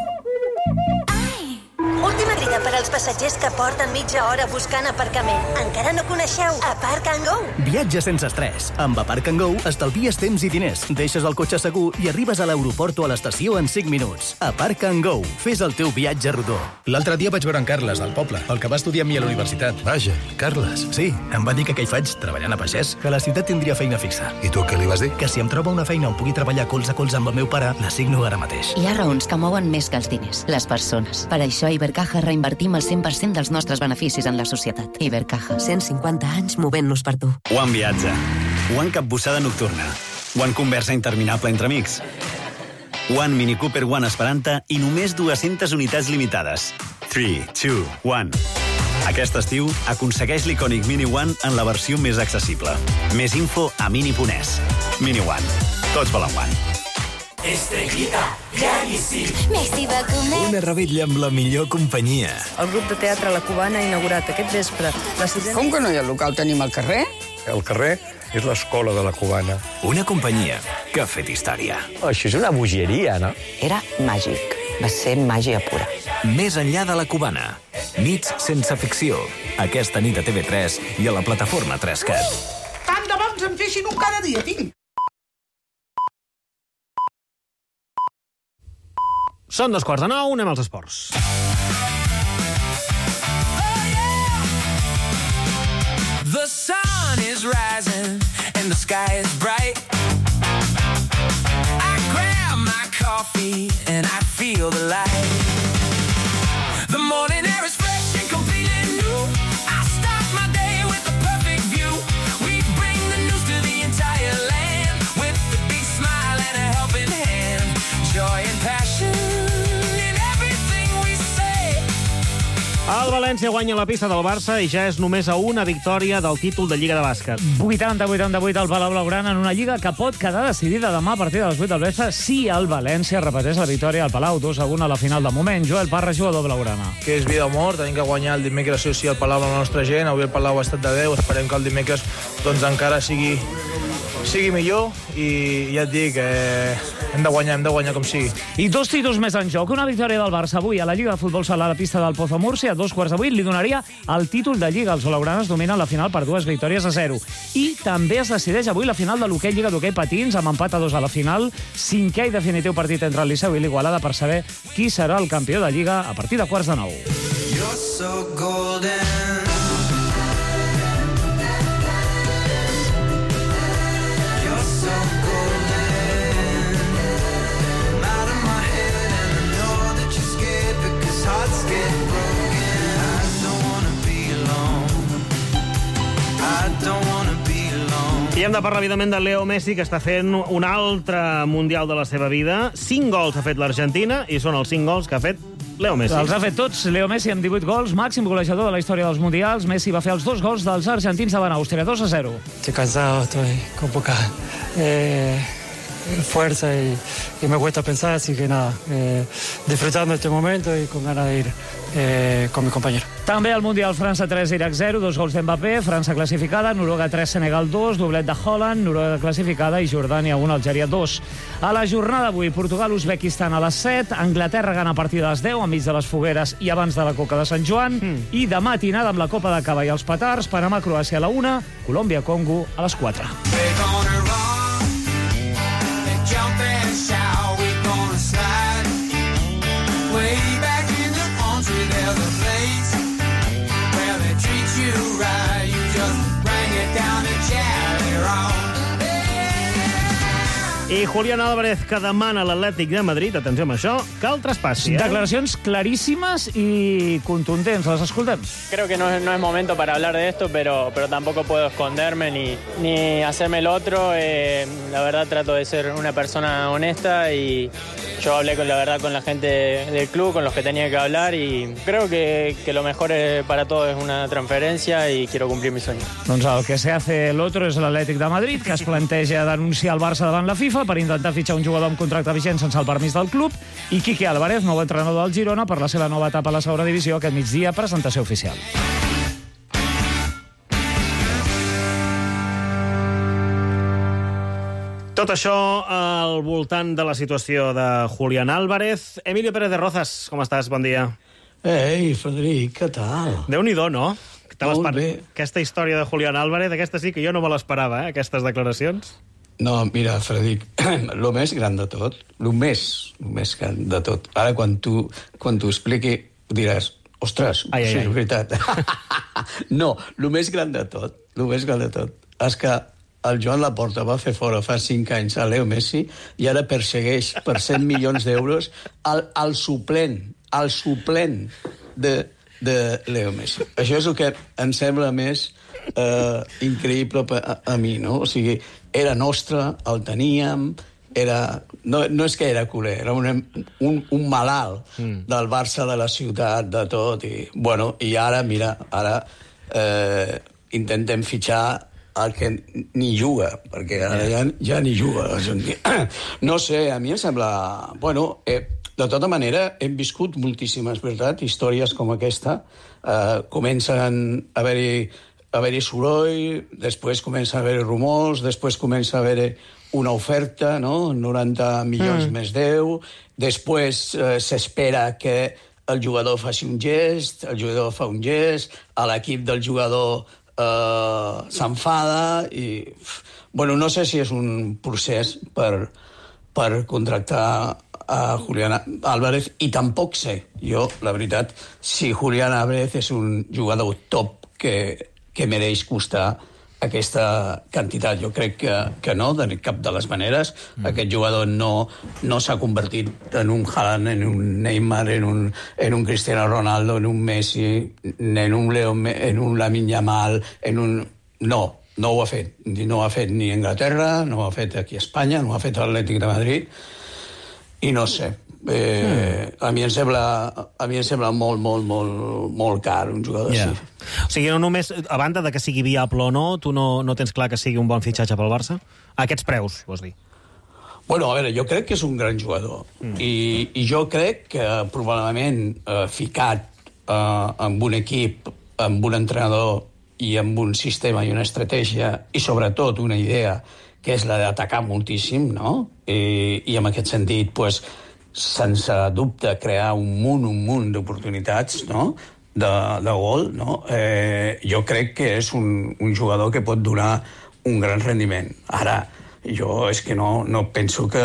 Última crida per als passatgers que porten mitja hora buscant aparcament. Encara no coneixeu Aparc and Go? Viatge sense estrès. Amb Aparc and Go estalvies temps i diners, deixes el cotxe segur i arribes a l'aeroport o a l'estació en cinc minuts. Aparc and Go. Fes el teu viatge rodó. L'altre dia vaig veure en Carles, del poble, el que va estudiar amb mi a la universitat. Vaja, Carles. Sí, em va dir que què hi faig, treballant a pagès, que la ciutat tindria feina fixa. I tu què li vas dir? Que si em troba una feina on pugui treballar colze a colze amb el meu pare, la signo ara mateix. Hi ha raons que mouen més que els diners, les persones. Per això a Ibercaja reinvertim el cent per cent dels nostres beneficis en la societat. Ibercaja. cent cinquanta anys movent-nos per tu. One Viatge. One capbussada nocturna. One conversa interminable entre amics. One Mini Cooper One Esperanta i només dues-centes unitats limitades. three, two, one. Aquest estiu, aconsegueix l'icònic Mini One en la versió més accessible. Més info a mini punt es. Mini One. Tots volen One. Estrellita, claríssim. Messi va comer. Una revetlla amb la millor companyia. El grup de teatre La Cubana ha inaugurat aquest vespre la sisena... Com que no hi ha local? Tenim al carrer? El carrer és l'escola de La Cubana. Una companyia que ha fet història. Això és una bogeria, no? Era màgic. Va ser màgia pura. Més enllà de La Cubana. Nits sense ficció. Aquesta nit a T V tres i a la plataforma tres cat. Tant de bons em feixin un cada dia, tinc. Són dos quarts de nou, anem als esports. The sun is rising and the sky is bright. I grab my coffee and I feel the light. The morning air is fresh and completely new. I start my day with a perfect view. We bring the news to the entire land with a big smile and a helping hand. Joy and passion in everything we say. El València guanya la pista del Barça i ja és només a una victòria del títol de Lliga de Bàsquet. vuitanta a vuitanta-vuit al Palau Blaugrana en una Lliga que pot quedar decidida demà a partir de les vuit del vespre si el València repeteix la victòria al Palau, dos a un a la final de moment. Joel Parra, jugador blaugrana. Que és vida o mort, tenim que guanyar el dimecres sí o sí al Palau amb la nostra gent. Avui el Palau ha estat de deu, esperem que el dimecres doncs, encara sigui, sigui millor i ja et dic, eh, hem de guanyar, hem de guanyar com sigui. I dos títols més en joc. Una victòria del Barça avui a la Lliga de Futbol Sala a la pista del Pozo Múrcia, a dos quarts de vuit, li donaria el títol de Lliga. Els blaugranes dominen la final per dues victòries a zero. I també es decideix avui la final de l'hoquei Lliga d'Hoquei Patins, amb empat a dos a la final, cinquè i definitiu partit entre el Liceu i l'Igualada per saber qui serà el campió de Lliga a partir de quarts de nou. You're so golden. I hem de parlar, evidentment, de Leo Messi, que està fent un altre Mundial de la seva vida. Cinc gols ha fet l'Argentina i són els cinc gols que ha fet Leo Messi. Els ha fet tots. Leo Messi amb divuit gols, màxim golejador de la història dels Mundials. Messi va fer els dos gols dels argentins davant Àustria, dos a zero. Estoy cansado, estoy con poca eh, fuerza y, y me cuesta pensar, así que nada, eh, disfrutando este momento y con ganas de ir eh, con mi compañero. També al Mundial França tres, Iraq zero, dos gols d'Mbappé, França classificada, Noruega tres, Senegal dos, doblet de Holland, Noruega classificada i Jordània un, Algèria dos. A la jornada d'avui, Portugal-Uzbekistan a les set, Anglaterra gana a partir de les deu, enmig de les fogueres i abans de la Coca de Sant Joan, mm. i demà matinada amb la Copa de Cava i els petards, Panamà-Croàcia a la una, Colòmbia-Congo a les quatre. I Julián Álvarez, que demana l'Atlètic de Madrid, atenció amb això, que el traspassi. Eh? Declaracions claríssimas y contundentes, las escoltem. Creo que no es, no es momento para hablar de esto, pero, pero tampoco puedo esconderme ni, ni hacerme el otro. Eh, la verdad trato de ser una persona honesta y yo hablé con la verdad con la gente del club, con los que tenía que hablar y creo que, que lo mejor para todos es una transferencia y quiero cumplir mi sueño. Doncs el que se hace el otro és l'Atlètic de Madrid, que es planteja denunciar el Barça davant la FIFA per intentar fitxar un jugador amb contracte vigent sense el permís del club, i Quique Álvarez, nou entrenador del Girona, per la seva nova etapa a la segona divisió, aquest migdia, presentació oficial. Tot això al voltant de la situació de Julián Álvarez. Emilio Pérez de Rozas, com estàs? Bon dia. Ei, Frederic, què tal? Déu-n'hi-do, no? Molt bé. Aquesta història de Julián Álvarez, aquesta sí que jo no me l'esperava, eh, aquestes declaracions. No, mira, Frederic, el més gran de tot, el més, el més gran de tot, ara quan tu, quan t'ho expliqui diràs, ostres, ai, sí, ai, és veritat. No, el més gran de tot, el més gran de tot, és que el Joan Laporta va fer fora fa cinc anys a Leo Messi i ara persegueix per cent milions d'euros al, al suplent, al suplent de, de Leo Messi. Això és el que em sembla més eh, increïble a, a mi, no? O sigui, era nostre, el teníem, era, no, no és que era culer, era un, un, un malalt mm. del Barça, de la ciutat, de tot, i, bueno, i ara, mira, ara eh, intentem fitxar el que ni juga, perquè ara ja, ja ni juga. No sé, a mi em sembla... Bueno, eh, de tota manera, hem viscut moltíssimes, veritat, històries com aquesta. Eh, comencen a haver-hi haver-hi soroll, després comença a haver-hi rumors, després comença a haver-hi una oferta, no? noranta milions mm. més deu, després eh, s'espera que el jugador faci un gest, el jugador fa un gest, a l'equip del jugador eh, s'enfada, i... Bueno, no sé si és un procés per, per contractar a Julián Álvarez, i tampoc sé, jo, la veritat, si Julián Álvarez és un jugador top que que mereix costar aquesta quantitat. Jo crec que, que no, de cap de les maneres. Mm. Aquest jugador no, no s'ha convertit en un Haaland, en un Neymar, en un, en un Cristiano Ronaldo, en un Messi, en un Leo, en un Lamine Yamal, en un... No, no ho ha fet. No ho ha fet ni a Anglaterra, no ho ha fet aquí a Espanya, no ho ha fet a l'Atlètic de Madrid, i no sé. Eh, mm. a mi em sembla a mi em sembla molt, molt, molt, molt car un jugador yeah. així. O sigui, no només, a banda de que sigui viable o no, tu no, no tens clar que sigui un bon fitxatge pel Barça? A aquests preus, vols dir? Bueno, a veure, jo crec que és un gran jugador. Mm. I, I jo crec que probablement eh, ficat eh, amb un equip, amb un entrenador i amb un sistema i una estratègia, i sobretot una idea, que és la d'atacar moltíssim, no? I, i en aquest sentit, pues, sense dubte, crear un munt, un munt d'oportunitats, no?, de, de gol, no? Eh, jo crec que és un, un jugador que pot donar un gran rendiment. Ara, jo és que no, no penso que,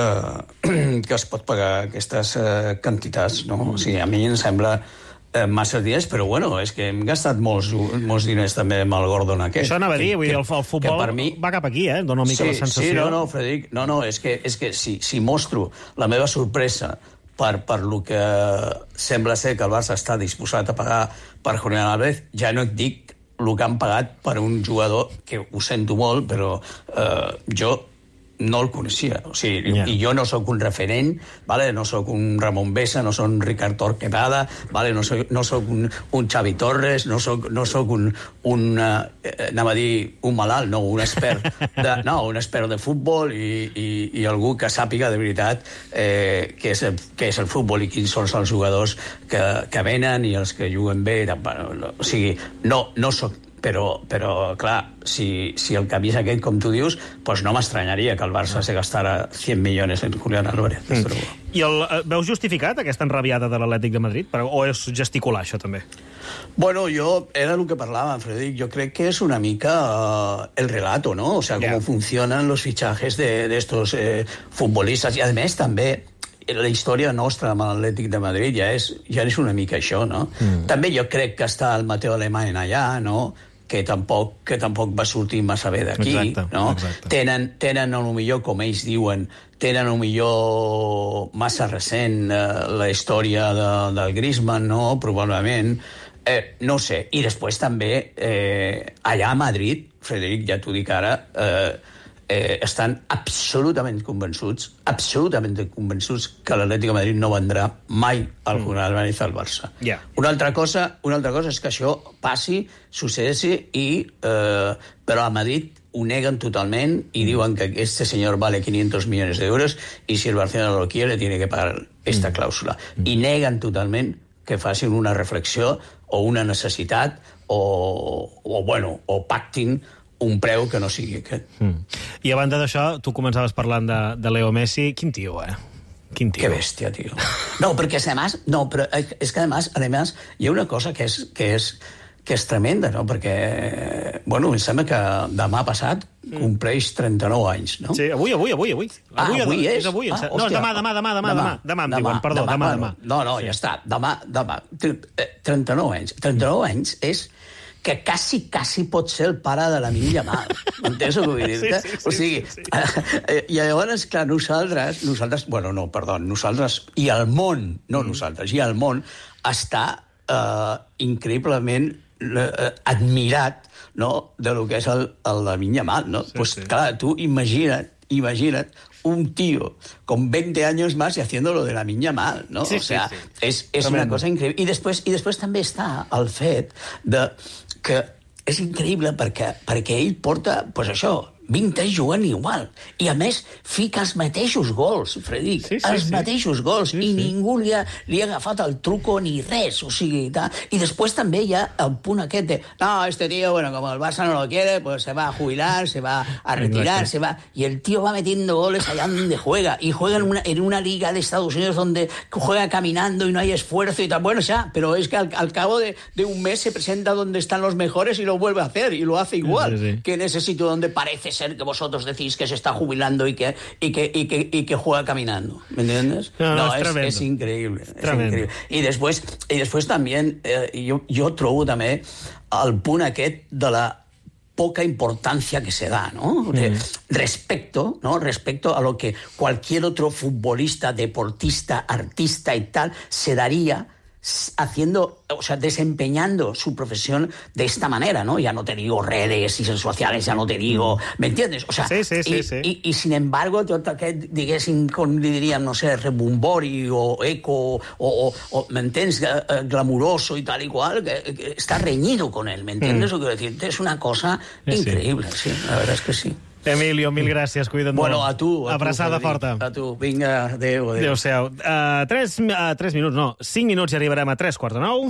que es pot pagar aquestes eh, quantitats, no? O sigui, a mi em sembla eh, massa diners, però bueno, és que hem gastat molts, molts diners també amb el Gordon aquest. Això anava a dir, vull dir, el, el futbol per mi... va cap aquí, eh? Dóna una mica sí, la sensació. Sí, no, no, Frederic, no, no, és que, és que si, si mostro la meva sorpresa per, per lo que sembla ser que el Barça està disposat a pagar per Julián Álvarez, ja no et dic el que han pagat per un jugador que ho sento molt, però eh, jo no el coneixia. O sigui, yeah. I jo no sóc un referent, vale? No sóc un Ramon Bessa, no sóc un Ricard Torquemada, vale? no sóc, no sóc un, un Xavi Torres, no sóc, no sóc un, un eh, anava a dir un malalt, no, un expert de, no, un expert de futbol i, i, i algú que sàpiga de veritat eh, què, és el, què és el futbol i quins són els jugadors que, que venen i els que juguen bé. O sigui, no, no sóc Però, però, clar, si, si el camí és aquest, com tu dius, doncs no m'estranyaria que el Barça se gastara cent milions en Julián Álvarez. Mm. I el, veus justificat aquesta enrabiada de l'Atlètic de Madrid? O és gesticular, això, també? Bueno, jo, era el que parlava, Frederic, jo crec que és una mica uh, el relato, ¿no? O sea, yeah. cómo funcionan los fichajes de, de estos eh, futbolistas. I, a més, també, la història nostra amb l'Atlètic de Madrid ja és, ja és una mica això, no? Mm. També jo crec que està el Mateo Alemany allà, no?, que tampoc, que tampoc va sortir massa bé d'aquí, no? Exacte. Tenen, tenen, a lo millor, com ells diuen, tenen, a lo millor, massa recent eh, la història de, del Griezmann, no?, probablement. Eh, no sé. I després també, eh, allà a Madrid, Frederic, ja t'ho dic ara, eh, eh, estan absolutament convençuts, absolutament convençuts que l'Atlètic de Madrid no vendrà mai el Julián Álvarez al Barça. Yeah. Una altra cosa, una altra cosa és que això passi, sucedeixi, i, eh, però a Madrid ho neguen totalment i diuen que este senyor vale quinientos millones de euros y si el Barcelona lo quiere tiene que pagar esta clàusula. Mm. I neguen totalment que facin una reflexió o una necessitat o, o, bueno, o pactin un preu que no sigui aquest. Mm. I a banda d'això, tu començaves parlant de, de Leo Messi. Quin tio, eh? Quin tio. Que bèstia, tio. No, perquè además, no, però és que además, además hi ha una cosa que és, que és, que és tremenda, no? Perquè, bueno, em sembla que demà passat compleix trenta-nou anys, no? Sí, avui, avui, avui, avui. Ah, avui, avui és? és avui, ah, no, és demà, demà, demà, demà, demà, demà, em diuen, perdó, demà, demà. No, no, ja està, demà, demà. trenta-nou anys. trenta-nou anys és que quasi, quasi pot ser el pare de la Lamine Yamal. Entens el que vull dir-te? Sí, sí, sí, o sigui, sí, sí. Eh, i llavors, clar, nosaltres, nosaltres, bueno, no, perdó, nosaltres, i el món, no mm. nosaltres, i el món està eh, increïblement eh, admirat, no?, de lo que és el, el Lamine Yamal, no? Sí, pues, sí. Clar, tu imagina't, imagina't, un tío con veinte años más y haciendo lo de la Lamine Yamal, ¿no? Sí, o sea, sí, sí. és, és una cosa increïble. I després, i després també està el fet de que és increïble perquè, perquè ell porta, pues això, vint anys jugant igual. I, a més, fica els mateixos gols, Frederic. Sí, sí, els sí. mateixos gols. Sí, I sí. ningú li ha, li ha agafat el truco ni res. O sigui, ta... I després també hi ha el punt aquest de no, este tío, bueno, como el Barça no lo quiere, pues se va a jubilar, se va a retirar, se va... Y el tío va metiendo goles allá donde juega. Y juega en una, en una liga de Estados Unidos donde juega caminando y no hay esfuerzo y tal. Bueno, ya, pero es que al, al cabo de, de un mes se presenta donde están los mejores y lo vuelve a hacer. Y lo hace igual sí, sí. que en ese sitio donde parece ser que vosotros decís que se está jubilando y que, y que, y que, y que juega caminando. ¿Me entiendes? No, no, no es, es, es increíble. Es increíble. I després, i després també, eh, jo, jo trobo també el punt aquest de la poca importancia que se da, ¿no? De, mm. Respecto, ¿no? Respecto a lo que cualquier otro futbolista, deportista, artista y tal se daría haciendo, o sea, desempeñando su profesión de esta manera, ¿no? Ya no te digo redes y redes sociales, ya no te digo... ¿Me entiendes? O sea, sí, sí, sí, y, sí. Y, y sin embargo, tot aquest, diguéssim, com li diríem, no sé, rebombori o eco, o, o, o ¿m'entens? Glamuroso y tal y cual, que, que está reñido con él, ¿me entiendes? Mm. O quiero decir, es una cosa sí, increíble, sí. sí, la verdad es que sí. Emilio, mil gràcies, cuida't bueno, molt. A tu, a Abraçada tu, forta. A tu, vinga, adéu, adéu. Adéu-siau. Uh, tres, uh, tres minuts, no, cinc minuts i arribarem a tres quarts de nou.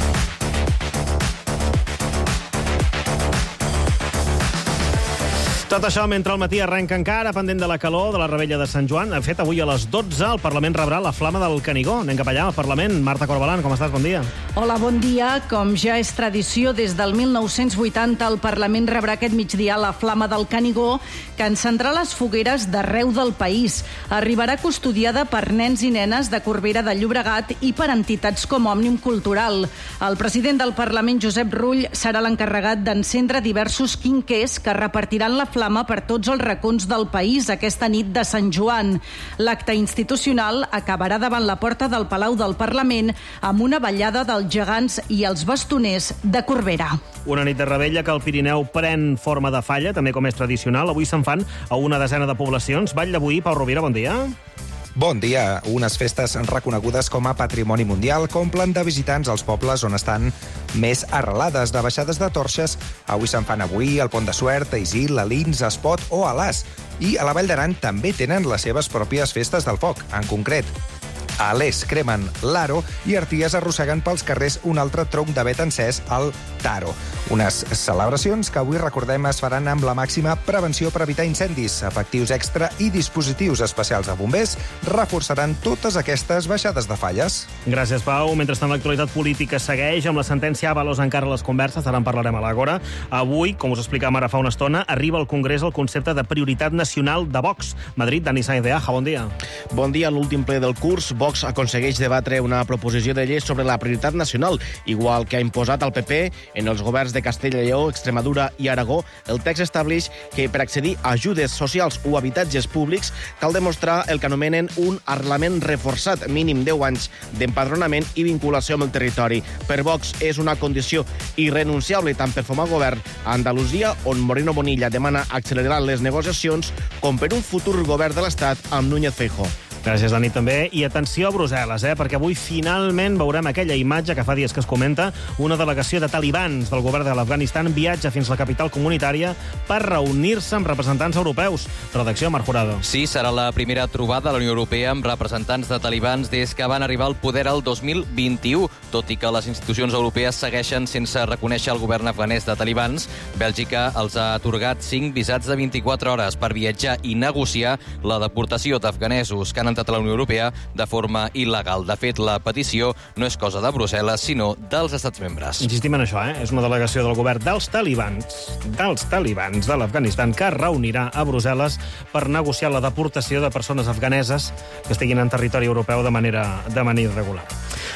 Tot això mentre el matí arrenca encara, pendent de la calor de la Rebella de Sant Joan. De fet, avui a les dotze el Parlament rebrà la Flama del Canigó. Anem cap allà, al Parlament. Marta Corbalan, com estàs? Bon dia. Hola, bon dia. Com ja és tradició, des del mil nou-cents vuitanta el Parlament rebrà aquest migdia la Flama del Canigó, que encendrà les fogueres d'arreu del país. Arribarà custodiada per nens i nenes de Corbera de Llobregat i per entitats com Òmnium Cultural. El president del Parlament, Josep Rull, serà l'encarregat d'encendre diversos quinquers que repartiran la flama per tots els racons del país aquesta nit de Sant Joan. L'acte institucional acabarà davant la porta del Palau del Parlament amb una ballada dels gegants i els bastoners de Corbera. Una nit de Rebella que el Pirineu pren forma de falla, també com és tradicional. Avui se'n fan a una desena de poblacions. Vall d'Avui, Pau Rovira, bon dia. Bon dia. Unes festes reconegudes com a Patrimoni Mundial que omplen de visitants als pobles on estan més arrelades. De baixades de torxes, avui se'n fan avui al Pont de Suert, a Isil, a Lins, a Espot o a Las. I a la Vall d'Aran també tenen les seves pròpies festes del foc. En concret, a l'Es cremen l'Aro i Arties arrosseguen pels carrers un altre tronc de vet encès, el Taro. Unes celebracions que avui, recordem, es faran amb la màxima prevenció per evitar incendis. Efectius extra i dispositius especials de bombers reforçaran totes aquestes baixades de falles. Gràcies, Pau. Mentrestant, l'actualitat política segueix amb la sentència Ábalos encara a les converses. Ara en parlarem a l'Àgora. Avui, com us explicàvem ara fa una estona, arriba al Congrés el concepte de prioritat nacional de Vox. Madrid, Dani Sáenz de Aja, bon dia. Bon dia. A l'últim ple del curs, Vox aconsegueix debatre una proposició de llei sobre la prioritat nacional, igual que ha imposat el P P en els governs de Castella i Lleó, Extremadura i Aragó. El text estableix que per accedir a ajudes socials o habitatges públics cal demostrar el que anomenen un arrelament reforçat, mínim deu anys d'empadronament i vinculació amb el territori. Per Vox és una condició irrenunciable tant per formar govern a Andalusia, on Moreno Bonilla demana accelerar les negociacions, com per un futur govern de l'Estat amb Núñez Feijóo. Gràcies, Dani, també. I atenció a Brussel·les, eh? perquè avui finalment veurem aquella imatge que fa dies que es comenta. Una delegació de talibans del govern de l'Afganistan viatja fins a la capital comunitària per reunir-se amb representants europeus. Redacció, Marc Jurado. Sí, serà la primera trobada de la Unió Europea amb representants de talibans des que van arribar al poder el dos mil vint-i-u, tot i que les institucions europees segueixen sense reconèixer el govern afganès de talibans. Bèlgica els ha atorgat cinc visats de vint-i-quatre hores per viatjar i negociar la deportació d'afganesos que han entrat a la Unió Europea de forma il·legal. De fet, la petició no és cosa de Brussel·les, sinó dels estats membres. Insistim en això, eh? És una delegació del govern dels talibans, dels talibans de l'Afganistan, que es reunirà a Brussel·les per negociar la deportació de persones afganeses que estiguin en territori europeu de manera, de manera irregular.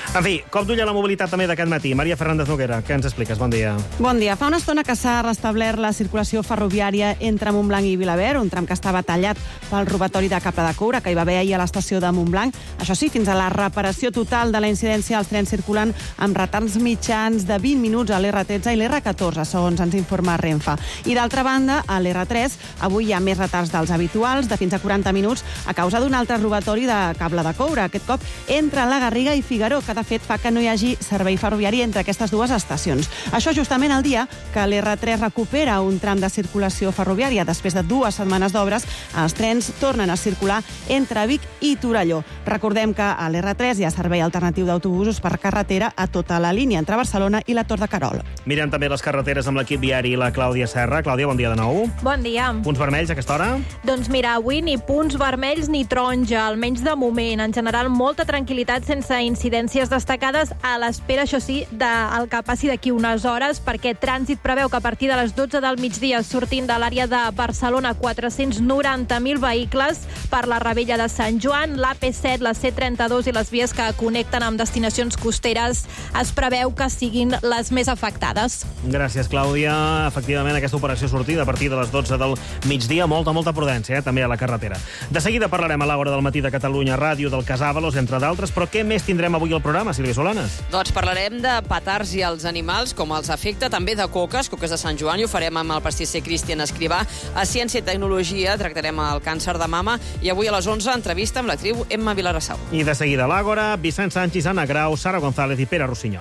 En fi, cop d'ull a la mobilitat també d'aquest matí. Maria Fernández Noguera, què ens expliques? Bon dia. Bon dia. Fa una estona que s'ha restablert la circulació ferroviària entre Montblanc i Vilaverd, un tram que estava tallat pel robatori de cable de coure que hi va haver ahir a l'estació de Montblanc. Això sí, fins a la reparació total de la incidència, els trens circulen amb retards mitjans de vint minuts a l'R tretze i l'R catorze, segons ens informa Renfe. I d'altra banda, a l'R tres, avui hi ha més retards dels habituals, de fins a quaranta minuts, a causa d'un altre robatori de cable de coure, aquest cop entre la Garriga i Figaró, que de fet fa que no hi hagi servei ferroviari entre aquestes dues estacions. Això justament el dia que l'R tres recupera un tram de circulació ferroviària. Després de dues setmanes d'obres, els trens tornen a circular entre Vic i Torelló. Recordem que a l'R tres hi ha servei alternatiu d'autobusos per carretera a tota la línia entre Barcelona i la Tor de Querol. Mirem també les carreteres amb l'equip viari i la Clàudia Serra. Clàudia, bon dia de nou. Bon dia. Punts vermells a aquesta hora? Doncs mira, avui ni punts vermells ni taronja, almenys de moment. En general, molta tranquil·litat sense incidències destacades, a l'espera, això sí, del que passi d'aquí unes hores, perquè Trànsit preveu que a partir de les dotze del migdia sortint de l'àrea de Barcelona quatre-cents noranta mil vehicles per la Ravella de Sant Joan, l'A P set, la C trenta-dos i les vies que connecten amb destinacions costeres es preveu que siguin les més afectades. Gràcies, Clàudia. Efectivament, aquesta operació sortida a partir de les dotze del migdia, molta, molta prudència, eh, també a la carretera. De seguida parlarem a l'hora del matí de Catalunya Ràdio, del cas Ábalos, entre d'altres, però què més tindrem avui al programa, Sílvia Solanes? Doncs parlarem de petards i els animals, com els afecta, també de coques, coques de Sant Joan, i ho farem amb el pastisser Cristian Escrivà. A Ciència i Tecnologia tractarem el càncer de mama, i avui a les onze entrevista amb l'actriu Emma Vilarassau. I de seguida a l'Àgora, Vicent Sánchez, Anna Grau, Sara González i Pere Rossinyol.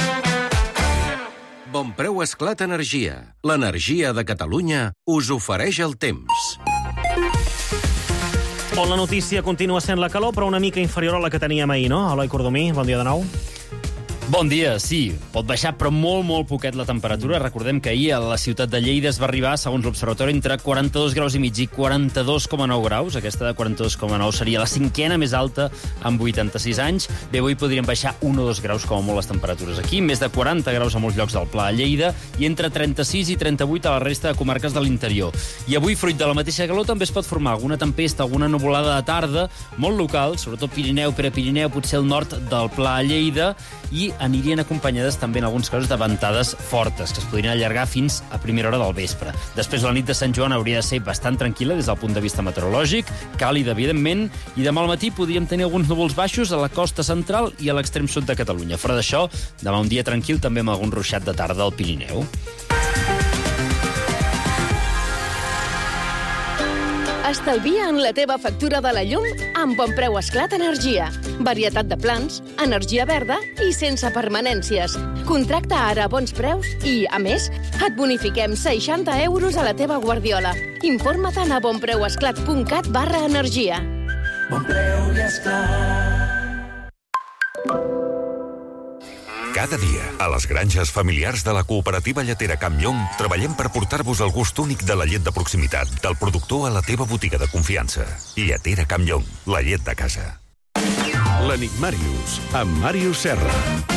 Bonpreu Esclat Energia. L'energia de Catalunya us ofereix el temps. On la notícia continua sent la calor, però una mica inferior a la que teníem ahir, no? Eloi Cordomí, bon dia de nou. Bon dia, sí. Pot baixar, però molt, molt poquet la temperatura. Recordem que ahir a la ciutat de Lleida es va arribar, segons l'Observatori, entre quaranta-dos graus i mig i quaranta-dos coma nou graus. Aquesta de quaranta-dos coma nou seria la cinquena més alta en vuitanta-sis anys. Bé, avui podrien baixar un o dos graus, com a molt, les temperatures aquí. Més de quaranta graus a molts llocs del Pla de Lleida i entre trenta-sis i trenta-vuit a la resta de comarques de l'interior. I avui, fruit de la mateixa calor, també es pot formar alguna tempesta, alguna nuvolada de tarda, molt local, sobretot Pirineu, Prepirineu, potser el nord del Pla de Lleida, i anirien acompanyades també en alguns casos de ventades fortes, que es podrien allargar fins a primera hora del vespre. Després, la nit de Sant Joan hauria de ser bastant tranquil·la des del punt de vista meteorològic, càlida, evidentment, i demà al matí podríem tenir alguns núvols baixos a la costa central i a l'extrem sud de Catalunya. Fora d'això, demà un dia tranquil també amb algun ruixat de tarda al Pirineu. Estalvia en la teva factura de la llum amb Bonpreu Esclat Energia. Varietat de plans, energia verda i sense permanències. Contracta ara a bons preus i, a més, et bonifiquem seixanta euros a la teva guardiola. Informa-te'n a bonpreuesclat punt cat barra energia. Bonpreu i Esclat. Cada dia, a les granges familiars de la cooperativa lletera Campllong, treballem per portar-vos el gust únic de la llet de proximitat, del productor a la teva botiga de confiança. Lletera Campllong, la llet de casa. L'Enigmàrius, amb Màrius Serra.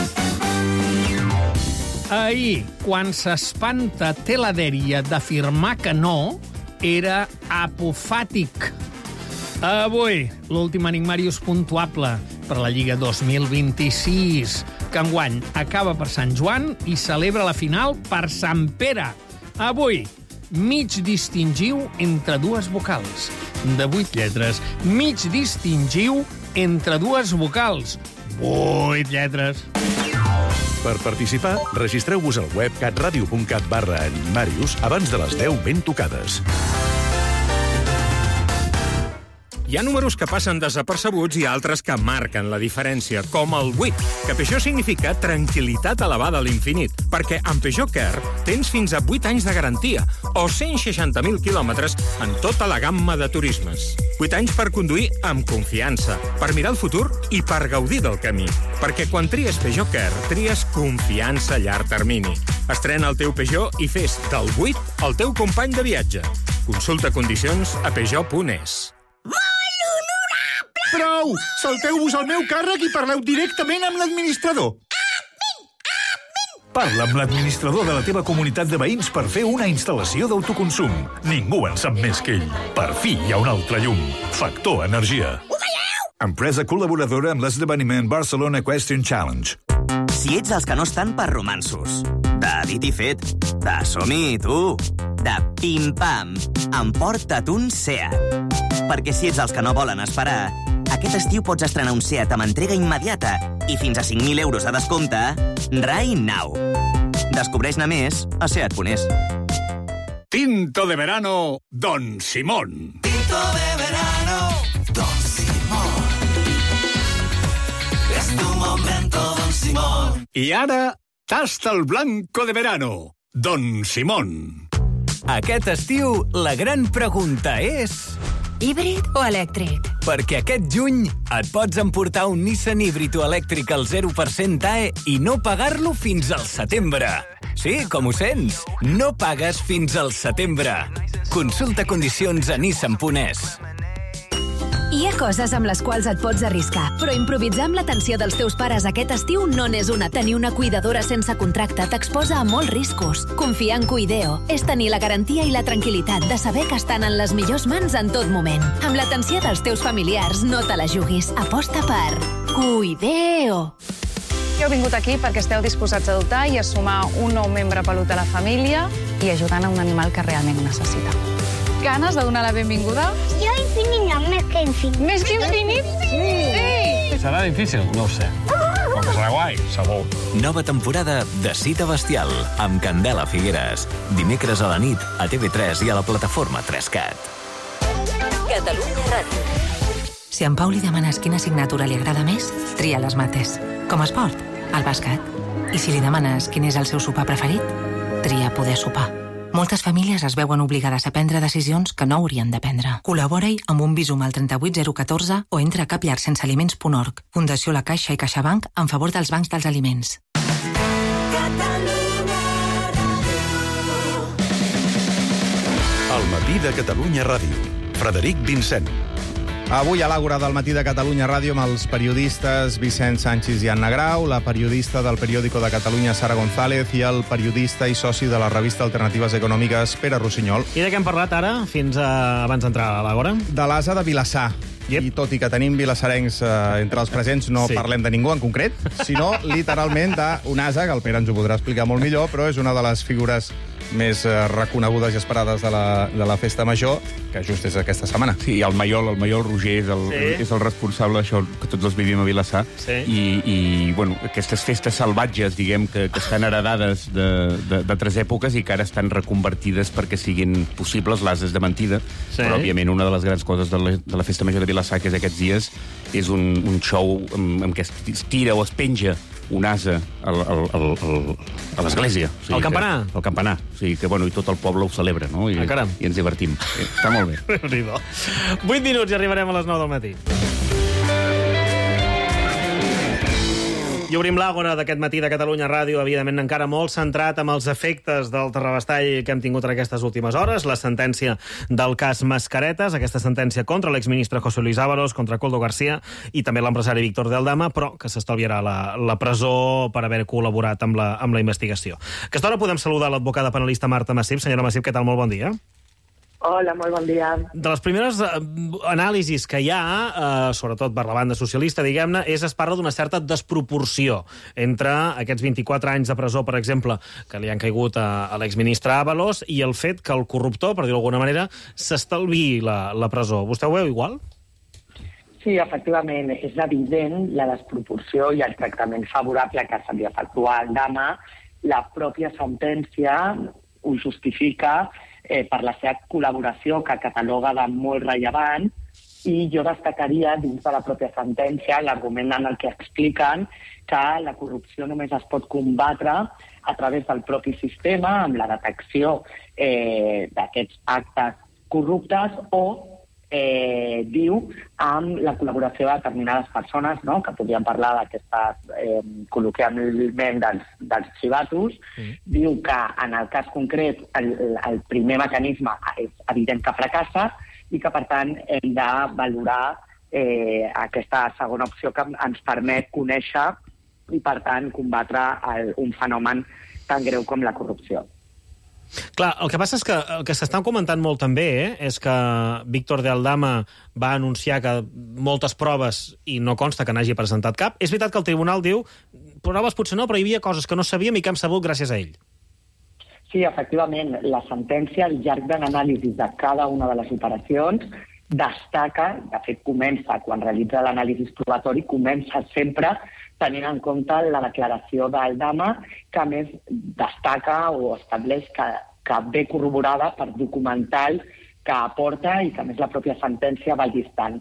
Ahir, quan s'espanta té la dèria d'afirmar que no, era apofàtic. Avui, l'últim Enigmàrius puntuable per la Lliga dos mil vint-i-sis, que enguany acaba per Sant Joan i celebra la final per Sant Pere. Avui, mig distingiu entre dues vocals. De vuit lletres, mig distingiu entre dues vocals. Vuit lletres. Per participar, registreu-vos al web catradio punt cat barra Enigmàrius abans de les deu ben tocades. Hi ha números que passen desapercebuts i altres que marquen la diferència, com el vuit, que Peugeot significa tranquil·litat elevada a l'infinit, perquè amb Peugeot Care tens fins a vuit anys de garantia o cent seixanta mil quilòmetres en tota la gamma de turismes. vuit anys per conduir amb confiança, per mirar el futur i per gaudir del camí. Perquè quan tries Peugeot Care, tries confiança a llarg termini. Estrena el teu Peugeot i fes del vuit el teu company de viatge. Consulta condicions a peugeot punt es. Prou! Salteu-vos al meu càrrec i parleu directament amb l'administrador. Parla amb l'administrador de la teva comunitat de veïns per fer una instal·lació d'autoconsum. Ningú en sap més que ell. Per fi hi ha un altre llum. Factor Energia. empresa col·laboradora amb l'esdeveniment Barcelona Equestrian Challenge. Si ets els que no estan per romansos, de dit i fet, de som-hi, tu, de pim-pam, emporta't un Seat. Perquè si ets els que no volen esperar, aquest estiu pots estrenar un Seat amb entrega immediata i fins a cinc mil euros a descompte right now. Descobreix-ne més a seat punt es. Tinto de verano, Don Simón. Tinto de verano, Don Simón. Es tu momento, Don Simón. I ara, tasta el blanco de verano, Don Simón. Aquest estiu, la gran pregunta és... Híbrid o elèctric? Perquè aquest juny et pots emportar un Nissan híbrid o elèctric al zero per cent A E i no pagar-lo fins al setembre. Sí, com ho sents? No pagues fins al setembre. Consulta condicions a nissan punt es. Hi ha coses amb les quals et pots arriscar, però improvisar amb l'atenció dels teus pares aquest estiu no n'és una. Tenir una cuidadora sense contracte t'exposa a molts riscos. Confiar en Cuideo és tenir la garantia i la tranquil·litat de saber que estan en les millors mans en tot moment. Amb l'atenció dels teus familiars, no te la juguis. Aposta per Cuideo. Jo he vingut aquí perquè esteu disposats a adoptar i a sumar un nou membre pelut a la família i ajudant a un animal que realment ho necessita. Ganes de donar la benvinguda? Jo infinit, no, més que infinit. Més que infinit? Sí! Serà difícil? No ho sé. Però que serà guai, segur. Nova temporada de Cita Bestial amb Candela Figueres. Dimecres a la nit a T V tres i a la plataforma tres cat. Catalunya Ràdio. Si en Pau li demanes quina assignatura li agrada més, tria les mates. Com a esport, el bàsquet. I si li demanes quin és el seu sopar preferit, tria poder sopar. Moltes famílies es veuen obligades a prendre decisions que no haurien de prendre. Col·labora-hi amb un Visum al trenta-vuit zero catorze o entra a capllarsensealiments punt org. Fundació La Caixa i CaixaBank en favor dels bancs dels aliments. El matí de Catalunya Ràdio. Frederic Vincent. Avui a l'Àgora del matí de Catalunya Ràdio amb els periodistes Vicent Sánchez i Anna Grau, la periodista del Periódico de Catalunya Sara González i el periodista i soci de la revista Alternatives Econòmiques Pere Rossinyol. I de què hem parlat ara, fins a... abans d'entrar a l'Àgora? De l'Asa de Vilassar. Yep. I tot i que tenim vilassarencs eh, entre els presents, no sí. parlem de ningú en concret, sinó literalment d'un asa, que el Pere ens ho podrà explicar molt millor, però és una de les figures més eh, reconegudes i esperades de la, de la festa major, que just és aquesta setmana. Sí, el Maiol, el Maiol Roger és el, sí. és el responsable d'això, que tots els vivim a Vilassar. Sí. I, i bueno, aquestes festes salvatges, diguem, que, que estan heredades d'altres èpoques i que ara estan reconvertides perquè siguin possibles l'ases de mentida. Sí. Però, òbviament, una de les grans coses de la, de la festa major de Vilassar, que és aquests dies, és un, un show amb, amb què es tira o es penja un asa al, al, al, al, a l'església. O sigui, el campanar? Que, el campanar. O sigui que, bueno, i tot el poble ho celebra, no? I, ah, i ens divertim. Eh, està molt bé. vuit minuts i arribarem a les nou del matí. I obrim l'àgora d'aquest matí de Catalunya Ràdio, evidentment encara molt centrat amb els efectes del terrabastall que hem tingut en aquestes últimes hores, la sentència del cas Mascaretes, aquesta sentència contra l'exministre José Luis Ábalos, contra Koldo García i també l'empresari Víctor de Aldama, però que s'estalviarà la, la presó per haver col·laborat amb la, amb la investigació. A aquesta hora podem saludar l'advocada penalista Marta Massip. Senyora Massip, què tal? Molt bon dia. Hola, molt bon dia. De les primeres eh, anàlisis que hi ha, eh, sobretot per la banda socialista, diguem-ne, és es parla d'una certa desproporció entre aquests vint-i-quatre anys de presó, per exemple, que li han caigut a, a l'exministre Ábalos, i el fet que el corruptor, per dir-ho d'alguna manera, s'estalviï la, la presó. Vostè ho veu igual? Sí, efectivament, és evident la desproporció i el tractament favorable que se li efectua al Dama. La pròpia sentència ho justifica eh, per la seva col·laboració, que cataloga de molt rellevant, i jo destacaria dins de la pròpia sentència l'argument en el que expliquen que la corrupció només es pot combatre a través del propi sistema, amb la detecció eh, d'aquests actes corruptes, o eh, diu amb la col·laboració de determinades persones, no?, que podríem parlar d'aquestes, eh, col·loquialment, dels, dels xivatos. Mm. Diu que en el cas concret el, el primer mecanisme és evident que fracassa i que, per tant, hem de valorar eh, aquesta segona opció que ens permet conèixer i, per tant, combatre el, un fenomen tan greu com la corrupció. Clar, el que passa és que el que s'estan comentant molt també eh, és que Víctor de Aldama va anunciar que moltes proves i no consta que n'hagi presentat cap. És veritat que el tribunal diu proves potser no, però hi havia coses que no sabíem i que hem sabut gràcies a ell. Sí, efectivament, la sentència, al llarg de l'anàlisi de cada una de les operacions, destaca, de fet comença, quan realitza l'anàlisi probatori, comença sempre tenint en compte la declaració d'Aldama, que a més destaca o estableix que, que ve corroborada per documental que aporta i que a més la pròpia sentència va al distant.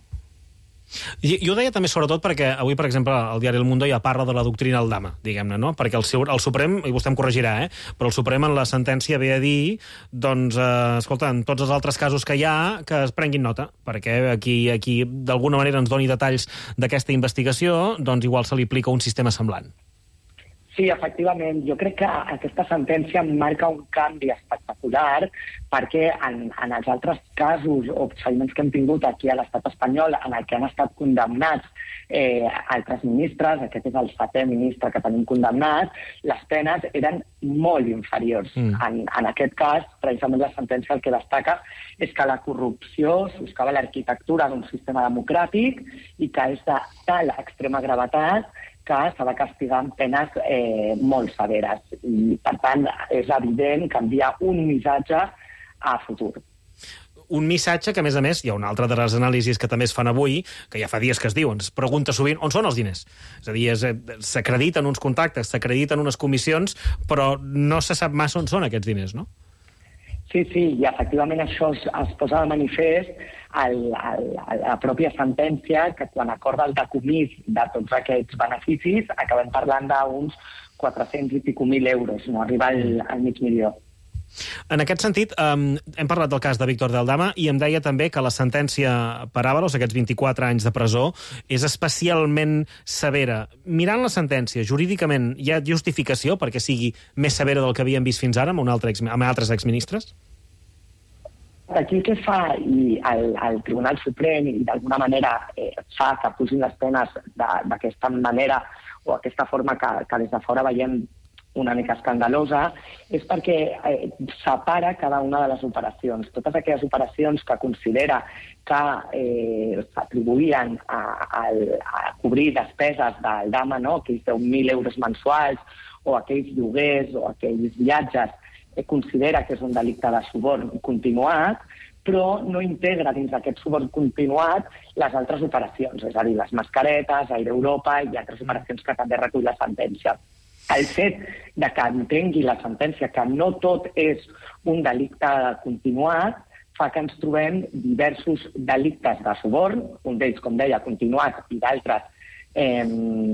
I, jo ho deia també sobretot perquè avui, per exemple, el diari El Mundo ja parla de la doctrina Aldama, diguem-ne, no? Perquè el, seu, el Suprem, i vostè em corregirà, eh? però el Suprem en la sentència ve a dir, doncs, eh, escolta, en tots els altres casos que hi ha, que es prenguin nota, perquè aquí, aquí d'alguna manera ens doni detalls d'aquesta investigació, doncs igual se li aplica un sistema semblant. Sí, efectivament. Jo crec que aquesta sentència marca un canvi espectacular perquè en, en els altres casos o procediments que hem tingut aquí a l'estat espanyol en el que han estat condemnats eh, altres ministres, aquest és el setè ministre que tenim condemnat, les penes eren molt inferiors. Mm. En, en aquest cas, precisament la sentència el que destaca és que la corrupció soscava l'arquitectura d'un sistema democràtic i que és de tal extrema gravetat que s'ha de castigar amb penes eh, molt severes. I, per tant, és evident que envia un missatge a futur. Un missatge que, a més a més, hi ha una altra de les anàlisis que també es fan avui, que ja fa dies que es diuen, es pregunta sovint on són els diners. És a dir, s'acrediten uns contactes, s'acrediten unes comissions, però no se sap massa on són aquests diners, no? Sí, sí, i efectivament això es, es posa de manifest al, al, a la pròpia sentència, que quan acorda el decomís de tots aquests beneficis, acabem parlant d'uns quatre-cents i pico mil euros, no arriba al, al mig milió. En aquest sentit, um, hem parlat del cas de Víctor de Aldama i em deia també que la sentència per Ábalos, aquests vint-i-quatre anys de presó, és especialment severa. Mirant la sentència, jurídicament, hi ha justificació perquè sigui més severa del que havíem vist fins ara amb, un altre ex, amb altres exministres? Aquí el que fa i el, el Tribunal Suprem i d'alguna manera eh, fa que pugin les penes d'aquesta manera o aquesta forma que, que des de fora veiem una mica escandalosa, és perquè eh, separa cada una de les operacions. Totes aquelles operacions que considera que eh, s'atribuïen a, a, a cobrir despeses del Dama, no? Aquells deu mil euros mensuals, o aquells lloguers, o aquells viatges, eh, considera que és un delicte de suborn continuat, però no integra dins d'aquest suborn continuat les altres operacions, és a dir, les mascaretes, Air Europa i altres operacions que també recull la sentència. El fet de que entengui la sentència que no tot és un delicte continuat fa que ens trobem diversos delictes de suborn, un d'ells, com deia, continuat, i d'altres eh,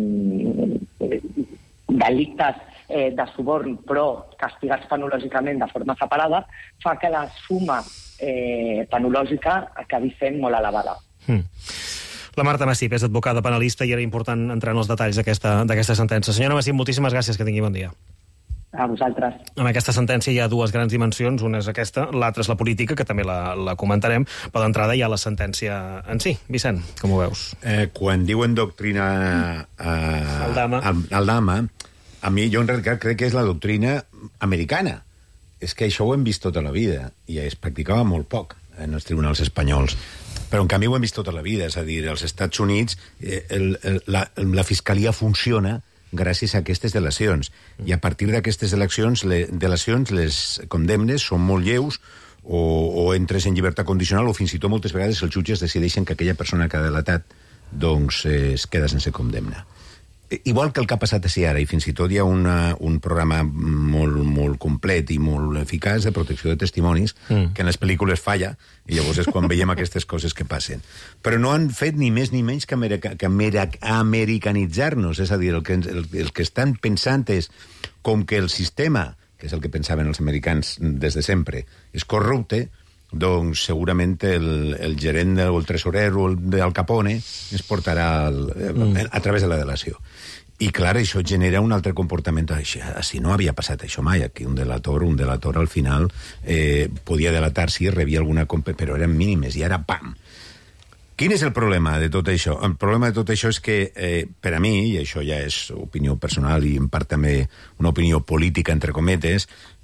delictes eh, de suborn, però castigats penològicament de forma separada, fa que la suma eh, penològica acabi sent molt elevada. Mm. La Marta Massip és advocada penalista i era important entrar en els detalls d'aquesta sentència. Senyora Massip, moltíssimes gràcies, que tingui bon dia. A vosaltres. En aquesta sentència hi ha dues grans dimensions, una és aquesta, l'altra és la política, que també la, la comentarem, però d'entrada hi ha la sentència en si. Vicent, com ho veus? Eh, quan diuen doctrina eh, Aldama. Aldama, a mi jo en realitat crec que és la doctrina americana. És que això ho hem vist tota la vida i es practicava molt poc en els tribunals espanyols. Però, en canvi, ho hem vist tota la vida. És a dir, als Estats Units eh, el, el, la, la fiscalia funciona gràcies a aquestes delacions. I a partir d'aquestes delacions, les delacions, les condemnes són molt lleus o, o entres en llibertat condicional o fins i tot moltes vegades els jutges decideixen que aquella persona que ha delatat doncs, eh, es queda sense condemna. Igual que el que ha passat així ara, i fins i tot hi ha una, un programa molt, molt complet i molt eficaç de protecció de testimonis, mm. que en les pel·lícules falla, i llavors és quan veiem aquestes coses que passen. Però no han fet ni més ni menys que, america, que americanitzar-nos, és a dir, el que, el, el que estan pensant és com que el sistema, que és el que pensaven els americans des de sempre, és corrupte, doncs segurament el, el gerent o el tresorer o el d'Al Capone es portarà el, mm. a través de la delació. I clar, això genera un altre comportament. Així no havia passat això mai. Aquí un delator, un delator al final eh, podia delatar si rebia alguna compa, però eren mínimes i ara pam! Quin és el problema de tot això? El problema de tot això és que, eh, per a mi, i això ja és opinió personal i en part també una opinió política, entre cometes,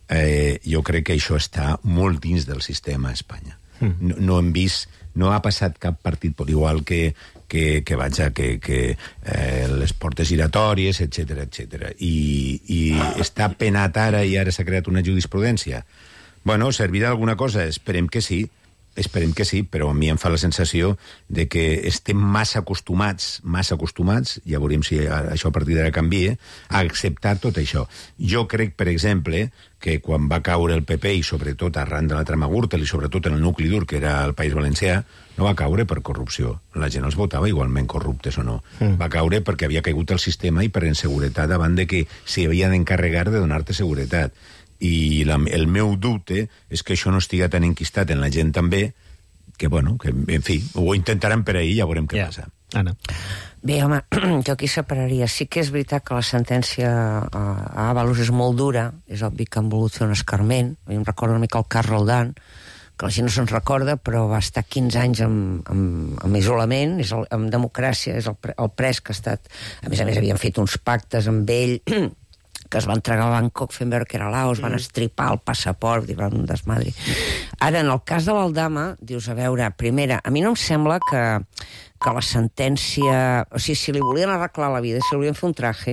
eh, jo crec que això està molt dins del sistema a Espanya. Mm. No, no hem vist, no ha passat cap partit, igual que, que, que vaja, que, que eh, les portes giratòries, etcètera, etcètera. I, I està penat ara i ara s'ha creat una jurisprudència. Bueno, servirà alguna cosa? Esperem que sí. Esperem que sí, però a mi em fa la sensació de que estem massa acostumats, massa acostumats, ja veurem si això a partir d'ara canvia, a acceptar tot això. Jo crec, per exemple, que quan va caure el P P, i sobretot arran de la trama Gürtel, i sobretot en el nucli dur, que era el País Valencià, no va caure per corrupció. La gent els votava igualment corruptes o no. Mm. Va caure perquè havia caigut el sistema i per inseguretat davant de que s'hi havia d'encarregar de donar-te seguretat. I la, el meu dubte és que això no estiga tan enquistat en la gent també, que, bueno, que, en fi, ho intentaran per ahir, ja veurem què yeah. passa. Anna. Bé, home, jo aquí separaria. Sí que és veritat que la sentència a, a Ábalos és molt dura, és obvi que han volgut fer un escarment. Jo em recordo una mica el cas Roldán, que la gent no se'n recorda, però va estar quinze anys en, en, en isolament, és el, en democràcia, és el, el pres que ha estat... A més a més, havien fet uns pactes amb ell... que es va entregar a Bangkok fent veure que era Laos, van estripar el passaport, i van un desmadri. Ara, en el cas de l'Aldama, dius, a veure, primera, a mi no em sembla que, que la sentència... O sigui, si li volien arreglar la vida, si li volien fer un traje,